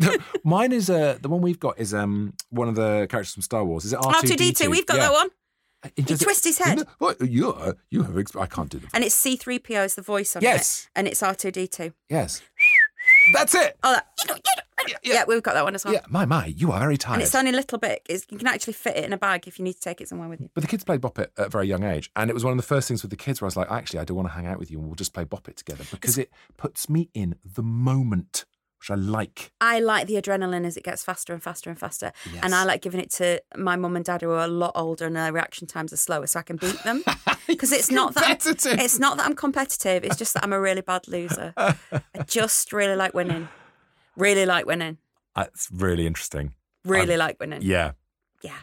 Mine is, uh, the one we've got is um one of the characters from Star Wars. Is it R two D two? R two D two, we've got yeah. that one. He He twists his head. What? You, are, you have, exp- I can't do that. And it's C three P O is the voice on Yes. it. And it's R two D two. Yes. That's it. Oh, that. Yeah, Yeah, yeah. we've got that one as well. Yeah, my, my, you are very tired. And it's only a little bit. It's, you can actually fit it in a bag if you need to take it somewhere with you. But the kids played Bop It at a very young age. And it was one of the first things with the kids where I was like, actually, I do want to hang out with you and we'll just play Bop It together because it puts me in the moment, which I like. I like the adrenaline as it gets faster and faster and faster. Yes. And I like giving it to my mum and dad who are a lot older and their reaction times are slower so I can beat them. Because it's not that I'm, competitive. it's not that I'm competitive. It's just that I'm a really bad loser. I just really like winning. Really like winning. That's really interesting. Really I'm- like winning. Yeah. Yeah.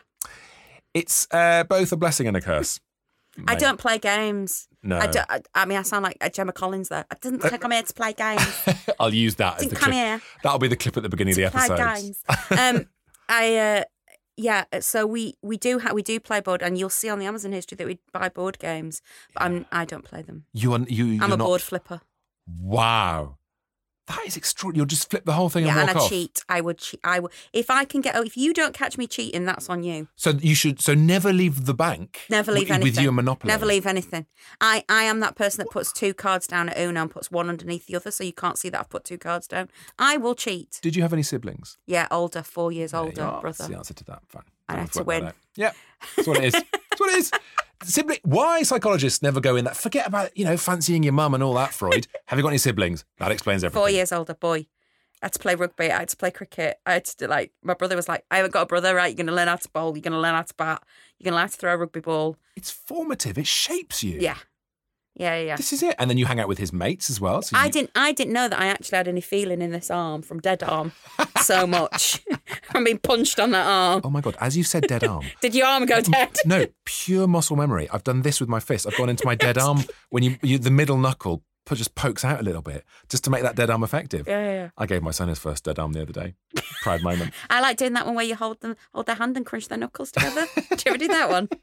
It's uh, both a blessing and a curse. I mate. don't play games. No. I, don't, I, I mean, I sound like a Gemma Collins there. I didn't come here to play games. I'll use that as Didn't the come clip. here That'll be the clip at the beginning of the play episode. games. Um, I, uh, yeah, so we, we do ha- we do play board, and you'll see on the Amazon history that we buy board games, but I'm, I don't play them. You are, you, you're I'm a not... board flipper. Wow. That is extraordinary. You'll just flip the whole thing Yeah, and and walk I off. cheat. I would cheat. I would if I can get. Oh, if you don't catch me cheating, that's on you. So you should. So never leave the bank. Never leave with, anything. with you and Monopoly. Never leave anything. I, I am that person that puts two cards down at Uno and puts one underneath the other, so you can't see that I've put two cards down. I will cheat. Did you have any siblings? Yeah, older, four years older There you are. brother. That's the answer to that. Fine. I I'll had to work that win. out. Yeah, that's what it is. That's what it is. Sibling. Why psychologists never go in that? Forget about you know fancying your mum and all that. Freud. Have you got any siblings? That explains everything. Four years older boy. I had to play rugby. I had to play cricket. I had to do, like, my brother was like, I haven't got a brother, right? You're going to learn how to bowl. You're going to learn how to bat. You're going to learn how to throw a rugby ball. It's formative. It shapes you. Yeah. Yeah, yeah, yeah. This is it. And then you hang out with his mates as well. So I you- didn't I didn't know that I actually had any feeling in this arm from dead arm so much. I'm being punched on that arm. Oh my God. As you said, dead arm. Did your arm go dead? No, pure muscle memory. I've done this with my fist. I've gone into my dead arm when you, you the middle knuckle pu- just pokes out a little bit just to make that dead arm effective. Yeah, yeah, yeah. I gave my son his first dead arm the other day. Proud moment. I like doing that one where you hold them hold their hand and crunch their knuckles together. Do you ever do that one?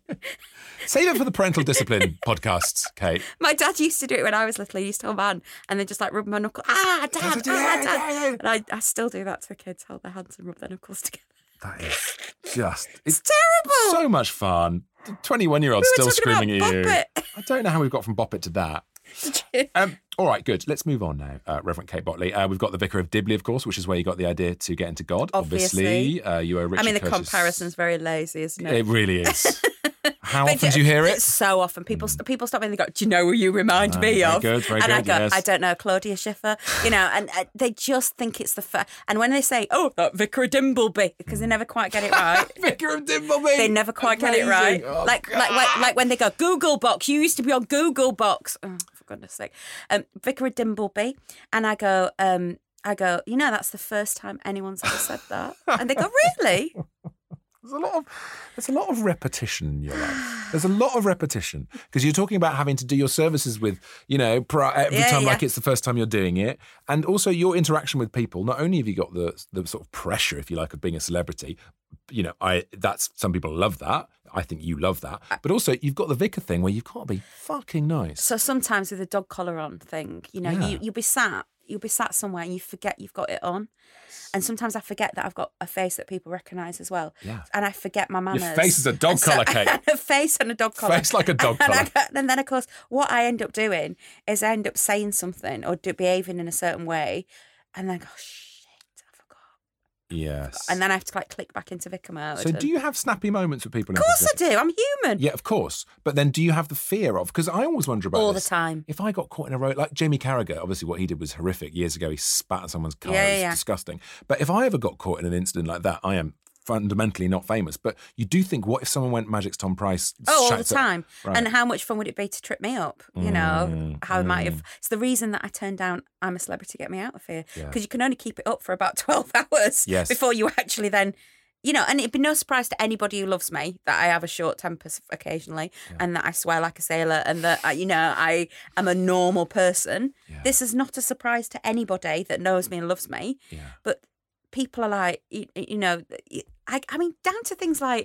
Save it for the parental discipline podcasts, Kate. My dad used to do it when I was little. He used to hold my hand and then just like rub my knuckle. Ah, dad, ah, dad. And I, I still do that to the kids. Hold their hands and rub their knuckles together. That is just... It's terrible. So much fun. The twenty-one-year-old We still were talking screaming about at you. Bop It. I don't know how we've got from Bop It to that. Um, all right, good. Let's move on now, uh, Reverend Kate Botley. Uh, we've got the Vicar of Dibley, of course, which is where you got the idea to get into God. Obviously. uh, you are Richard I mean, the Curtis. comparison's very lazy, isn't it? It really is. How But often do you hear it? So often. People people stop me and they go, do you know who you remind Ah, me very of? good, very and I good, go, yes. I don't know, Claudia Schiffer. You know, and uh, they just think it's the first. And when they say, oh, that Vicar of Dimbleby, because they never quite get it right. Vicar of Dimbleby. They never quite get it right. Amazing. Oh, like, like, like, like when they go, Google Box, you used to be on Google Box. Oh, for goodness sake. Um, Vicar of Dimbleby. And I go, um, I go, you know, that's the first time anyone's ever said that. And they go, really? There's a lot of there's a lot of repetition in your life. There's a lot of repetition because you're talking about having to do your services with, you know, pri- every Yeah, time yeah. like it's the first time you're doing it, and also your interaction with people. Not only have you got the the sort of pressure, if you like, of being a celebrity, you know, I that's some people love that. I think you love that, but also you've got the vicar thing where you've got to be fucking nice. So sometimes with a dog collar on thing, you know, Yeah. you, you'll be sat, you'll be sat somewhere and you forget you've got it on. And sometimes I forget that I've got a face that people recognise as well. Yeah. And I forget my manners. Your face is a dog And so- collar, Kate. a face and a dog collar. Face like a dog and, collar. I, and then, of course, what I end up doing is I end up saying something or do, behaving in a certain way. And then I go, shit, I forgot. Yes. And then I have to like click back into vicar mode. So do you have snappy moments with people? Of course I do. I'm human. Yeah, of course. But then do you have the fear of, because I always wonder about All this. the time. If I got caught in a row, like Jamie Carragher, obviously what he did was horrific. Years ago, he spat on someone's car. Yeah, it was yeah. disgusting. But if I ever got caught in an incident like that, I am fundamentally not famous. But you do think, what if someone went Magic's Tom Price? Oh, all the shouts at- time. Right. And how much fun would it be to trip me up? You know, Mm, how I might have. It's the reason that I turned down I'm a Celebrity, Get Me Out of Here. Yeah. Because you can only keep it up for about twelve hours Yes. before you actually then, you know, and it'd be no surprise to anybody who loves me that I have a short temper s- occasionally and that I swear like a sailor and that, I, you know, I am a normal person. Yeah. This is not a surprise to anybody that knows me and loves me. Yeah. But people are like, you, you know, I, I mean, down to things like,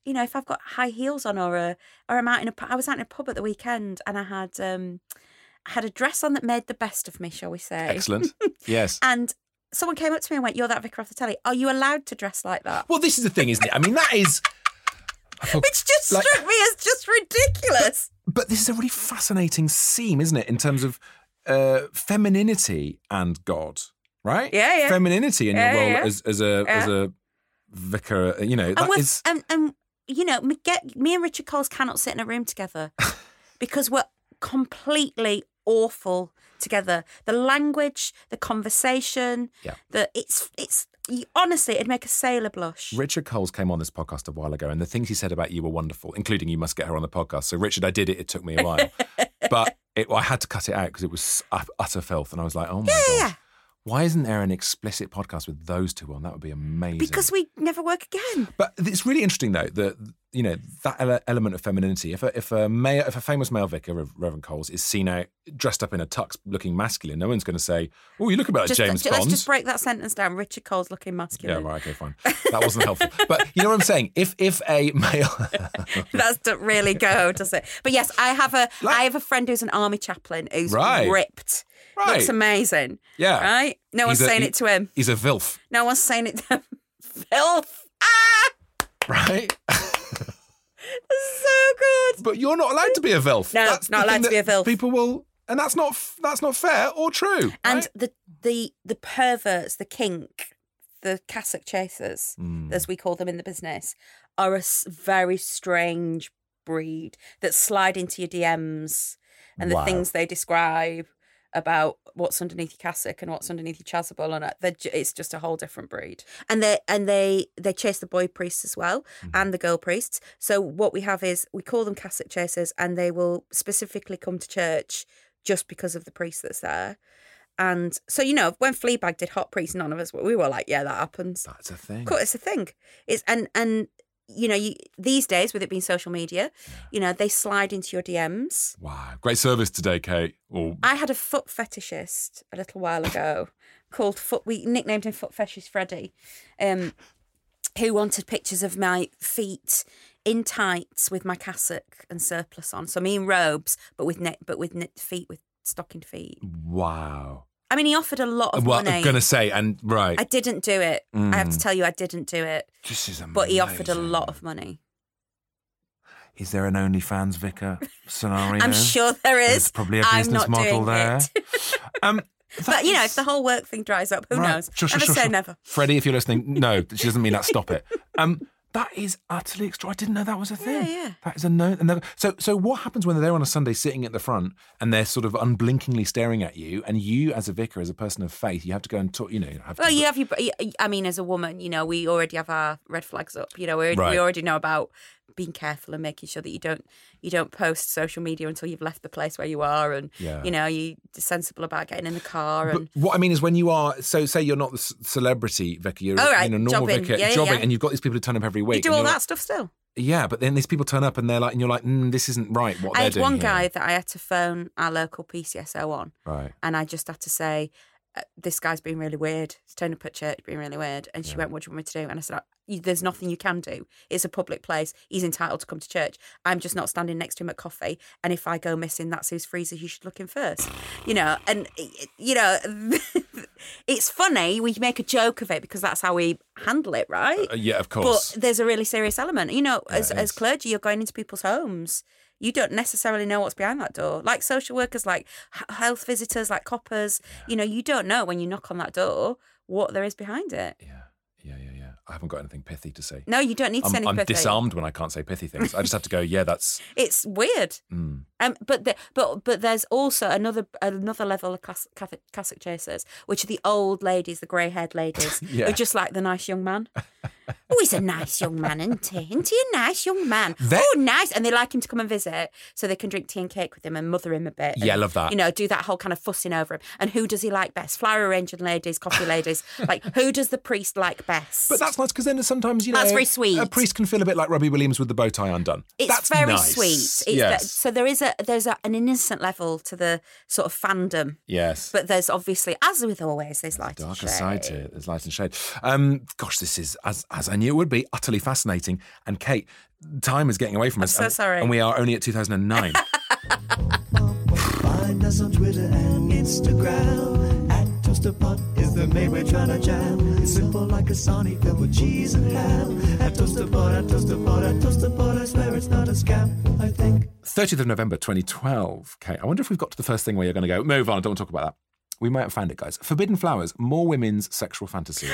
you know, if I've got high heels on or a, or I'm out in a, I was out in a pub at the weekend and I had, um, I had a dress on that made the best of me, shall we say. Excellent. Yes. And someone came up to me and went, "You're that vicar off the telly. Are you allowed to dress like that?" Well, this is the thing, isn't it? I mean, that is... Which just like, struck me as just ridiculous. But, but this is a really fascinating seam, isn't it, in terms of uh, femininity and God, right? Yeah, yeah. Femininity in Yeah, your role yeah. as, as a Yeah. as a vicar, you know, And, that we're- is... and, and you know, me, get, me and Richard Coles cannot sit in a room together because we're completely awful together. The language, the conversation, Yeah. the it's it's you, honestly, it'd make a sailor blush. Richard Coles came on this podcast a while ago, and the things he said about you were wonderful, including you must get her on the podcast. So, Richard, I did it. It took me a while. but it, I had to cut it out because it was utter filth. And I was like, oh, my Yeah, God. yeah. Why isn't there an explicit podcast with those two on? That would be amazing. Because we never work again. But it's really interesting, though, that, you know, that ele- element of femininity. If a, if a mayor, if a famous male vicar, Rev- Reverend Coles, is seen out dressed up in a tux looking masculine, no one's going to say, oh, you look about Just, James ju- Bond. let's just break that sentence down. Richard Coles looking Yeah, masculine. right, okay, fine. That wasn't helpful. But you know what I'm saying? If if a male... That doesn't really go, does it? But yes, I have a Like- I have a friend who's an army chaplain who's Right. ripped. Right. Looks amazing. Yeah. Right? No one's He's a- saying he- it to him. He's a vilf, No one's saying it to him. Filth. Ah! right? That's so good. But you're not allowed to be a vilf. No, That's not the allowed thing to be that a vilf. People will... And that's not f- that's not fair or true. And right? the the the perverts, the kink, the cassock chasers, Hmm. as we call them in the business, are a s- very strange breed that slide into your D Ms and the Wow. things they describe about what's underneath your cassock and what's underneath your chasuble, and they're ju- it's just a whole different breed. And they and they they chase the boy priests as well and the girl priests. So what we have is we call them cassock chasers, and they will specifically come to church just because of the priest that's there. And so, you know, when Fleabag did Hot Priest, none of us, we were like, yeah, that happens. That's a thing. Of course, it's a thing. It's and and you know, you, these days with it being social media, you know, they slide into your D Ms. Wow. Great service today, Kate. Or I had a foot fetishist a little while ago called Foot. We nicknamed him Foot Fetish Freddy, um, who wanted pictures of my feet in tights with my cassock and surplice on. So me in robes, but with net, but with knit feet, with stockinged feet. wow. I mean, he offered a lot of Well, money. I'm going to say, and right. I didn't do it. I have to tell you, I didn't do it. this is amazing. But he offered a lot of money. Is there an OnlyFans vicar scenario? I'm sure there is. There's probably a I'm business not model doing there. it. um, But, you know, that if the whole work thing dries up, who Right. knows? Sure, sure, Never sure, say sure. never. Freddie, if you're listening, no, she doesn't mean that. Stop it. Um, that is utterly extra. I didn't know that was a thing. Yeah, yeah. That is a no. no. So, so what happens when they're there on a Sunday, sitting at the front, and they're sort of unblinkingly staring at you, and you, as a vicar, as a person of faith, you have to go and talk. You know, have Well, to, you have your. I mean, as a woman, you know, we already have our red flags up. You know, we already, Right. we already know about being careful and making sure that you don't you don't post social media until you've left the place where you are, and Yeah. you know, you're sensible about getting in the car. But And what I mean is, when you are, so say you're not the c- celebrity vicar, you're Oh, right, you know, normal jobbing. vicar, Yeah, yeah, jobbing, yeah. and you've got these people who turn up every week. you do and all you're that stuff still. Like, yeah, but then these people turn up and they're like, and you're like, mm, this isn't right. What I they're had doing one here. guy that I had to phone our local P C S O on, Right. and I just had to say, uh, this guy's being really weird. He's turned up at church being really weird. And she went, what do you want me to do? And I said, "You- there's nothing you can do. It's a public place. He's entitled to come to church. I'm just not standing next to him at coffee. And if I go missing, that's whose freezer you should look in first." You know, and, you know, it's funny. We make a joke of it because that's how we handle it, right? Uh, yeah, of course. But there's a really serious element. You know, as, it as is. clergy, you're going into people's homes. You don't necessarily know what's behind that door. Like social workers, like h- health visitors, like coppers. You know, you don't know when you knock on that door what there is behind it. yeah, yeah, yeah, yeah. I haven't got anything pithy to say. No, you don't need to say I'm, any I'm pithy. disarmed when I can't say pithy things. I just have to go, yeah, that's... It's weird. Mm. Um, but the, but but there's also another another level of class, Catholic, cassock chasers, which are the old ladies, the grey haired ladies, Yeah. who are just like the nice young man. Oh, he's a nice young man, isn't he? Isn't he a nice young man? That- Oh, nice. And they like him to come and visit so they can drink tea and cake with him and mother him a bit. Yeah, and, love that. You know, do that whole kind of fussing over him. And who does he like best? Flower arranging ladies, coffee ladies. Like, who does the priest like best? But that's nice because then sometimes, you know... That's very sweet. A priest can feel a bit like Robbie Williams with the bow tie undone. It's That's very nice. sweet. It's yes. ve- so there is a there's a, an innocent level to the sort of fandom. yes. But there's obviously, as with always, there's light and Darker shade. side to it. There's light and shade. Um, gosh, this is as as I knew it would be, utterly fascinating. And Kate, time is getting away from I'm us. so and, sorry. And we are only at two thousand nine. Find us on Twitter and Instagram. At ToasterPod is the name we're trying to jam. It's simple like a Sonic filled with cheese and ham. At ToasterPod, at ToasterPod, at ToasterPod, I swear it's not a scam, I think. thirtieth of November twenty twelve. Kate, I wonder if we've got to the first thing where you're going to go, move on, don't want to talk about that. We might have found it, guys. Forbidden Flowers, more women's sexual fantasies.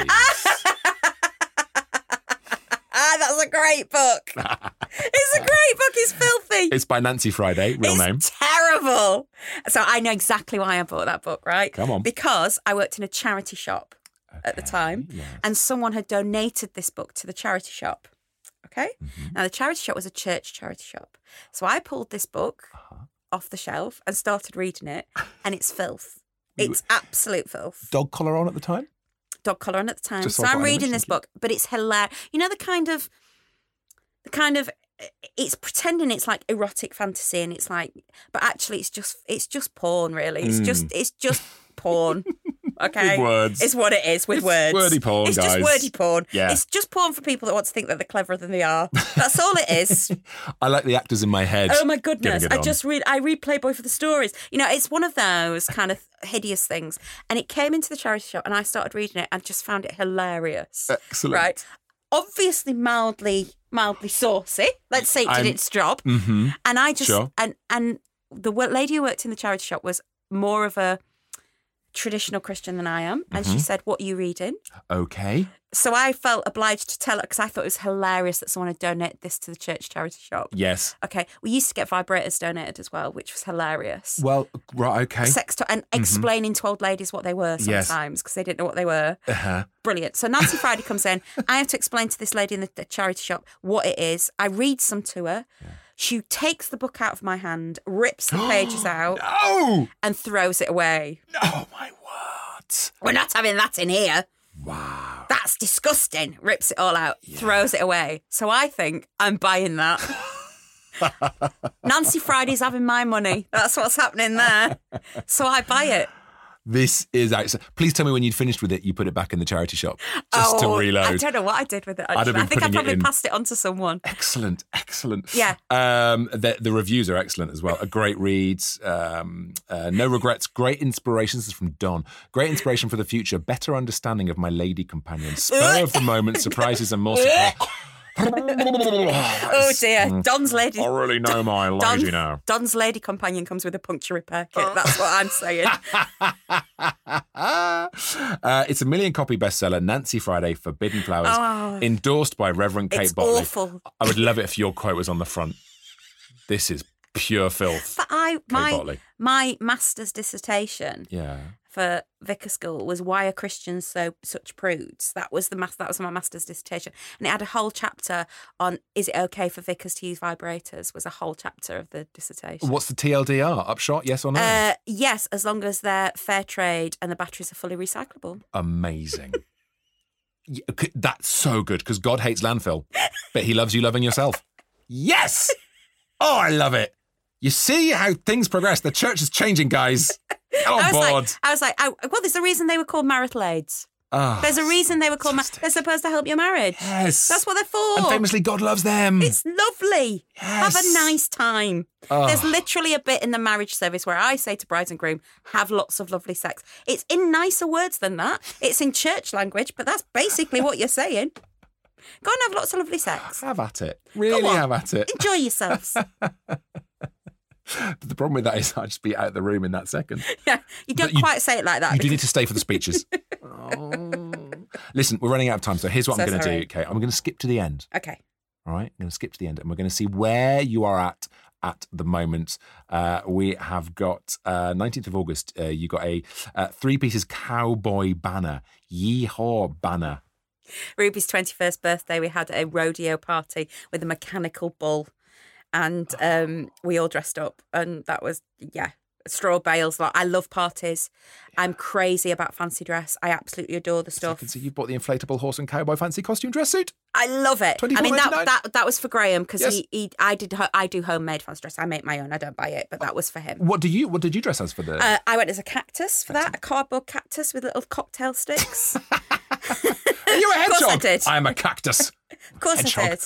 Ah, that's a great book. It's a great book. It's filthy. It's by Nancy Friday, real it's name. terrible. So I know exactly why I bought that book, right? Come on. Because I worked in a charity shop at the time, yes. and someone had donated this book to the charity shop. Okay? Mm-hmm. Now, the charity shop was a church charity shop. So I pulled this book Uh-huh. off the shelf and started reading it, and it's filth. It's absolute filth. Dog collar on at the time? Dog collar on at the time. Just So so I've I'm got an reading image, this thank book, but it's hilarious. You know the kind of, the kind of, it's pretending it's like erotic fantasy, and it's like, but actually it's just, it's just porn. Really, it's Mm. just, it's just porn. Okay, With words. It's what it is with It's words. wordy porn, It's guys. just wordy porn. Yeah. It's just porn for people that want to think that they're cleverer than they are. That's all it is. I like the actors in my head. Oh my getting goodness! it I on. just read. I read Playboy for the stories. You know, it's one of those kind of hideous things. And it came into the charity shop, and I started reading it, and just found it hilarious. Excellent. Right? Obviously, mildly, mildly saucy. Let's say it did I'm- its job. Mm-hmm. And I just Sure. and and the wo- lady who worked in the charity shop was more of a traditional Christian than I am, and Mm-hmm. she said, "What are you reading?" Okay. So I felt obliged to tell her because I thought it was hilarious that someone had donated this to the church charity shop. Yes. Okay, we used to get vibrators donated as well, which was hilarious. Well, right, okay. Sex to- and explaining to old ladies what they were Yes. sometimes because they didn't know what they were. Uh-huh. Brilliant. So Nancy Friday comes in. I have to explain to this lady in the, the charity shop what it is. I read some to her. She takes the book out of my hand, rips the pages out, Oh! and throws it away. Oh, my word. We're not having that in here. Wow. That's disgusting. Rips it all out, throws it away. So I think I'm buying that. Nancy Friday's having my money. That's what's happening there. So I buy it. This is excellent. Please tell me when you'd finished with it, you put it back in the charity shop just to Oh, reload. I don't know what I did with it. I'd have Actually. been I think I putting it probably in. passed it on to someone. Excellent, excellent. Yeah. Um, the, the reviews are excellent as well. A great read. Um, uh, no regrets. Great inspirations. This is from Don. Great inspiration for the future. Better understanding of my lady companion. Spur of the moment. Surprises and more surprise. Oh dear, Don's lady. I really know my lady Don, now. Don's lady companion comes with a puncture repair kit. That's what I'm saying. uh, it's a million copy bestseller. Nancy Friday, Forbidden Flowers, Oh. endorsed by Reverend Kate It's Botley. awful. I would love it if your quote was on the front. This is pure filth. But I, my, Botley. my master's dissertation Yeah. for vicar school was why are Christians so such prudes? That was the mas- That was my master's dissertation, and it had a whole chapter on is it okay for vicars to use vibrators? Was a whole chapter of the dissertation. What's the T L D R? Upshot? Yes or no? Uh, yes, as long as they're fair trade and the batteries are fully recyclable. Amazing. Yeah, c- that's so good because God hates landfill, but He loves you loving yourself. Yes. Oh, I love it. You see how things progress. The church is changing, guys. Get on I was board. like, I was like, oh, well, there's a reason they were called marital aids. Ah, There's a reason they were called. Ma- fantastic. they're supposed to help your marriage. Yes. That's what they're for. And famously, God loves them. It's lovely. Have Yes. a nice time. Oh. There's literally a bit in the marriage service where I say to bride and groom, have lots of lovely sex. It's in nicer words than that. It's in church language, but that's basically what you're saying. Go and have lots of lovely sex. Have at it. Really on. have at it. Enjoy yourselves. The problem with that is I'd just be out of the room in that second. Yeah, you don't But you- quite say it like that. You do because- need to stay for the speeches. Oh. Listen, we're running out of time, so here's what So I'm going to do, sorry. okay? I'm going to skip to the end, Okay. all right? I'm going to skip to the end, and we're going to see where you are at at the moment. Uh, we have got uh, nineteenth of August, uh, you got a uh, three pieces cowboy banner, yeehaw banner. Ruby's twenty-first birthday, we had a rodeo party with a mechanical bull, and um, we all dressed up, and that was, yeah, straw bales. Like, I love parties. I'm crazy about fancy dress. I absolutely adore the So you stuff. can see you've bought the inflatable horse and cowboy fancy costume dress suit. I love it. I mean, that twenty-four ninety-nine. that that was for Graham because Yes. he, he I did ho- I do homemade fancy dress. I make my own. I don't buy it, but that was for him. What do you? What did you dress as for the? Uh, I went as a cactus for that, a cardboard cactus with little cocktail sticks. Are you a hedgehog? Of course I did. I am a cactus. Of course hedgehog. I did.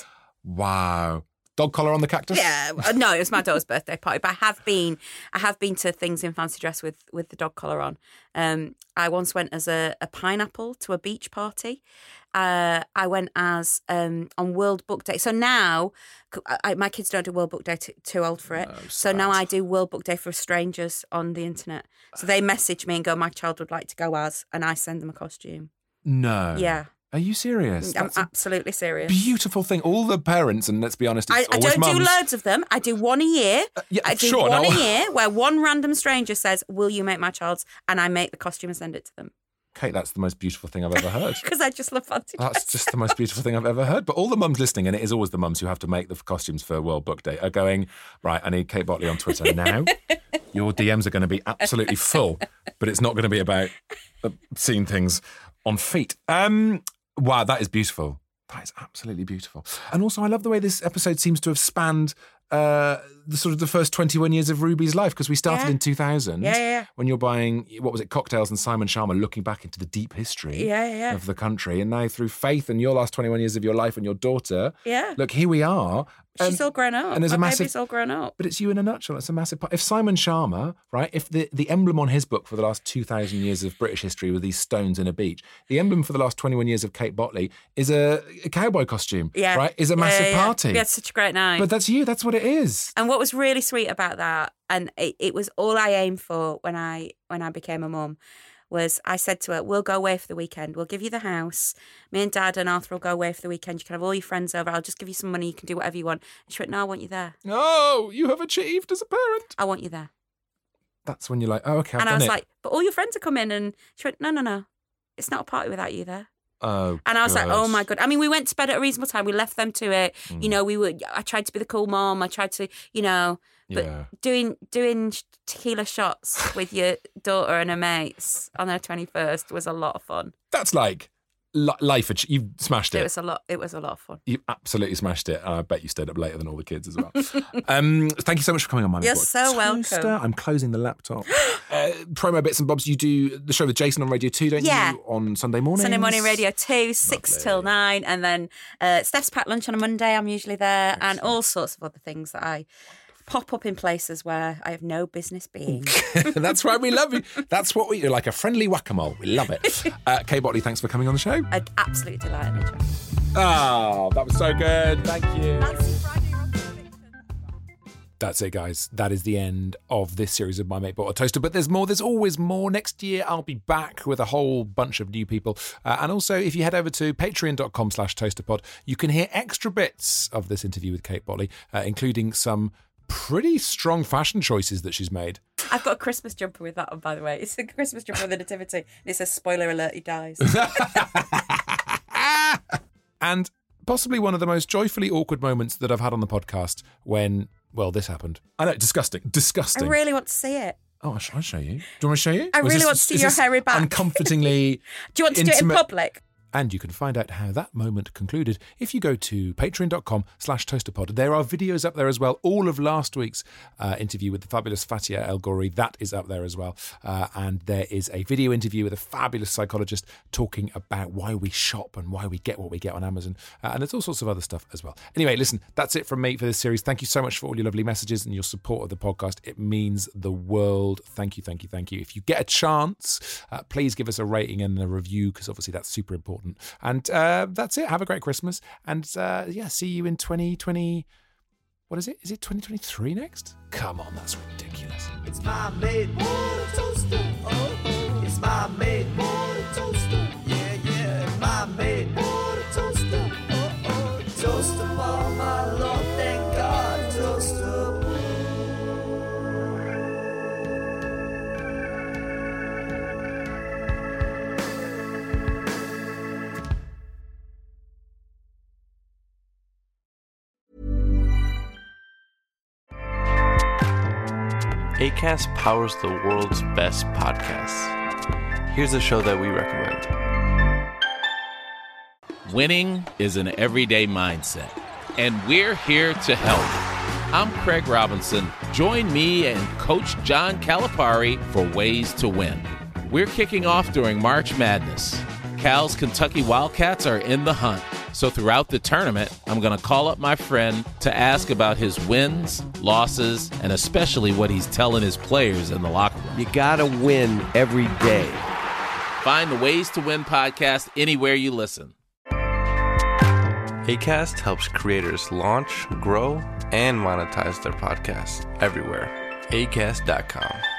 Wow. Dog collar on the cactus? Yeah, uh, no, it was my daughter's birthday party, but I have been, I have been to things in fancy dress with with the dog collar on. Um, I once went as a, a pineapple to a beach party. Uh, I went as um, on World Book Day. So now, I, my kids don't do World Book Day, t- too old for it. Oh, so now I do World Book Day for strangers on the internet. So they message me and go, my child would like to go as, and I send them a costume. No. Yeah. Are you serious? I'm That's a absolutely serious. beautiful thing. All the parents, and let's be honest, it's I, I always don't do mums. loads of them. I do one a year. Uh, yeah, I do sure, one no. a year where one random stranger says, will you make my child's? And I make the costume and send it to them. Kate, that's the most beautiful thing I've ever heard. Because I just love fancy dress. That's just the most beautiful thing I've ever heard. But all the mums listening, and it is always the mums who have to make the costumes for World Book Day, are going, right, I need Kate Botley on Twitter now. Your D Ms are going to be absolutely full, but it's not going to be about uh, seeing things on feet. Um, wow, that is beautiful. That is absolutely beautiful. And also, I love the way this episode seems to have spanned uh, the sort of the first twenty-one years of Ruby's life, because we started Yeah. in two thousand Yeah, yeah, yeah. when you're buying, what was it, cocktails and Simon Sharma, looking back into the deep history Yeah, yeah, yeah. of the country. And now through Faith and your last twenty-one years of your life and your daughter, Yeah. look, here we are. She's Um, all grown up. and there's my a massive- baby's all grown up. But it's you in a nutshell. It's a massive part. If Simon Sharma, right, if the, the emblem on his book for the last two thousand years of British history were these stones in a beach, the emblem for the last twenty-one years of Kate Botley is a, a cowboy costume, Yeah. right, is a Yeah, massive yeah, yeah. party. We had such a great night. But that's you. That's what it is. And what was really sweet about that, and it, it was all I aimed for when I when I became a mum, was I said to her, we'll go away for the weekend. We'll give you the house. Me and Dad and Arthur will go away for the weekend. You can have all your friends over. I'll just give you some money. You can do whatever you want. And she went, no, I want you there. Oh, you have achieved as a parent. I want you there. That's when you're like, oh, okay, I've and I done was it. like, but all your friends are coming. And she went, no, no, no. It's not a party without you there. oh, And I was like, good. oh my God. I mean, we went to bed at a reasonable time. We left them to it. Mm. You know, we were, I tried to be the cool mom. I tried to, you know, but Yeah. doing doing tequila shots with your daughter and her mates on their twenty-first was a lot of fun. That's like li- life. ach- You've smashed It it. was a lot. It was a lot of fun. You absolutely smashed it. And I bet you stayed up later than all the kids as well. um, thank you so much for coming on my You're report. so welcome. Toaster, I'm closing the laptop. uh, promo bits and bobs. You do the show with Jason on Radio two, don't Yeah. you? On Sunday morning. Sunday morning radio two, six Lovely. till nine, and then uh, Steph's packed lunch on a Monday. I'm usually there, and all sorts of other things that I pop up in places where I have no business being. That's why we love you. That's what we do, like a friendly whack-a-mole. We love it. Uh, Kate Botley, thanks for coming on the show. An absolute delight, Mitchell. Oh, that was so good. Thank you. That's Friday Rock Fiction. That's it, guys. That is the end of this series of My Mate Bought a Toaster. But there's more. There's always more. Next year, I'll be back with a whole bunch of new people. Uh, and also, if you head over to patreon.com slash toasterpod, you can hear extra bits of this interview with Kate Botley, uh, including some pretty strong fashion choices that she's made. I've got a Christmas jumper with that on, by the way. It's a Christmas jumper with the Nativity. And it says, spoiler alert, he dies. And possibly one of the most joyfully awkward moments that I've had on the podcast when, well, this happened. I know, disgusting. I Disgusting. really want to see it. Oh, I'll sh- I'll show you. Do you want me to show you? I Or is really this- want to see is your this hairy back. uncomfortingly Do you want to do it in intimate- public? And you can find out how that moment concluded if you go to patreon.com slash toasterpod. There are videos up there as well. All of last week's uh, interview with the fabulous Fatia El Ghori, that is up there as well. Uh, and there is a video interview with a fabulous psychologist talking about why we shop and why we get what we get on Amazon. Uh, and there's all sorts of other stuff as well. Anyway, listen, that's it from me for this series. Thank you so much for all your lovely messages and your support of the podcast. It means the world. Thank you, thank you, thank you. If you get a chance, uh, please give us a rating and a review, because obviously that's super important. And uh, that's it. Have a great Christmas. And uh, yeah, see you in twenty twenty. What is it? Is it twenty twenty-three next? Come on, that's ridiculous. It's my made water toaster. Oh, oh. It's my made water toaster. Yeah, yeah. My made water toaster. Oh, oh. Toaster for my Lord, thank God. Toaster. Acast powers the world's best podcasts. Here's a show that we recommend. Winning is an everyday mindset, and we're here to help. I'm Craig Robinson. Join me and Coach John Calipari for Ways to Win. We're kicking off during March Madness. Cal's Kentucky Wildcats are in the hunt. So throughout the tournament, I'm going to call up my friend to ask about his wins, losses, and especially what he's telling his players in the locker room. You gotta win every day. Find the Ways to Win podcast anywhere you listen. Acast helps creators launch, grow, and monetize their podcasts everywhere. acast dot com.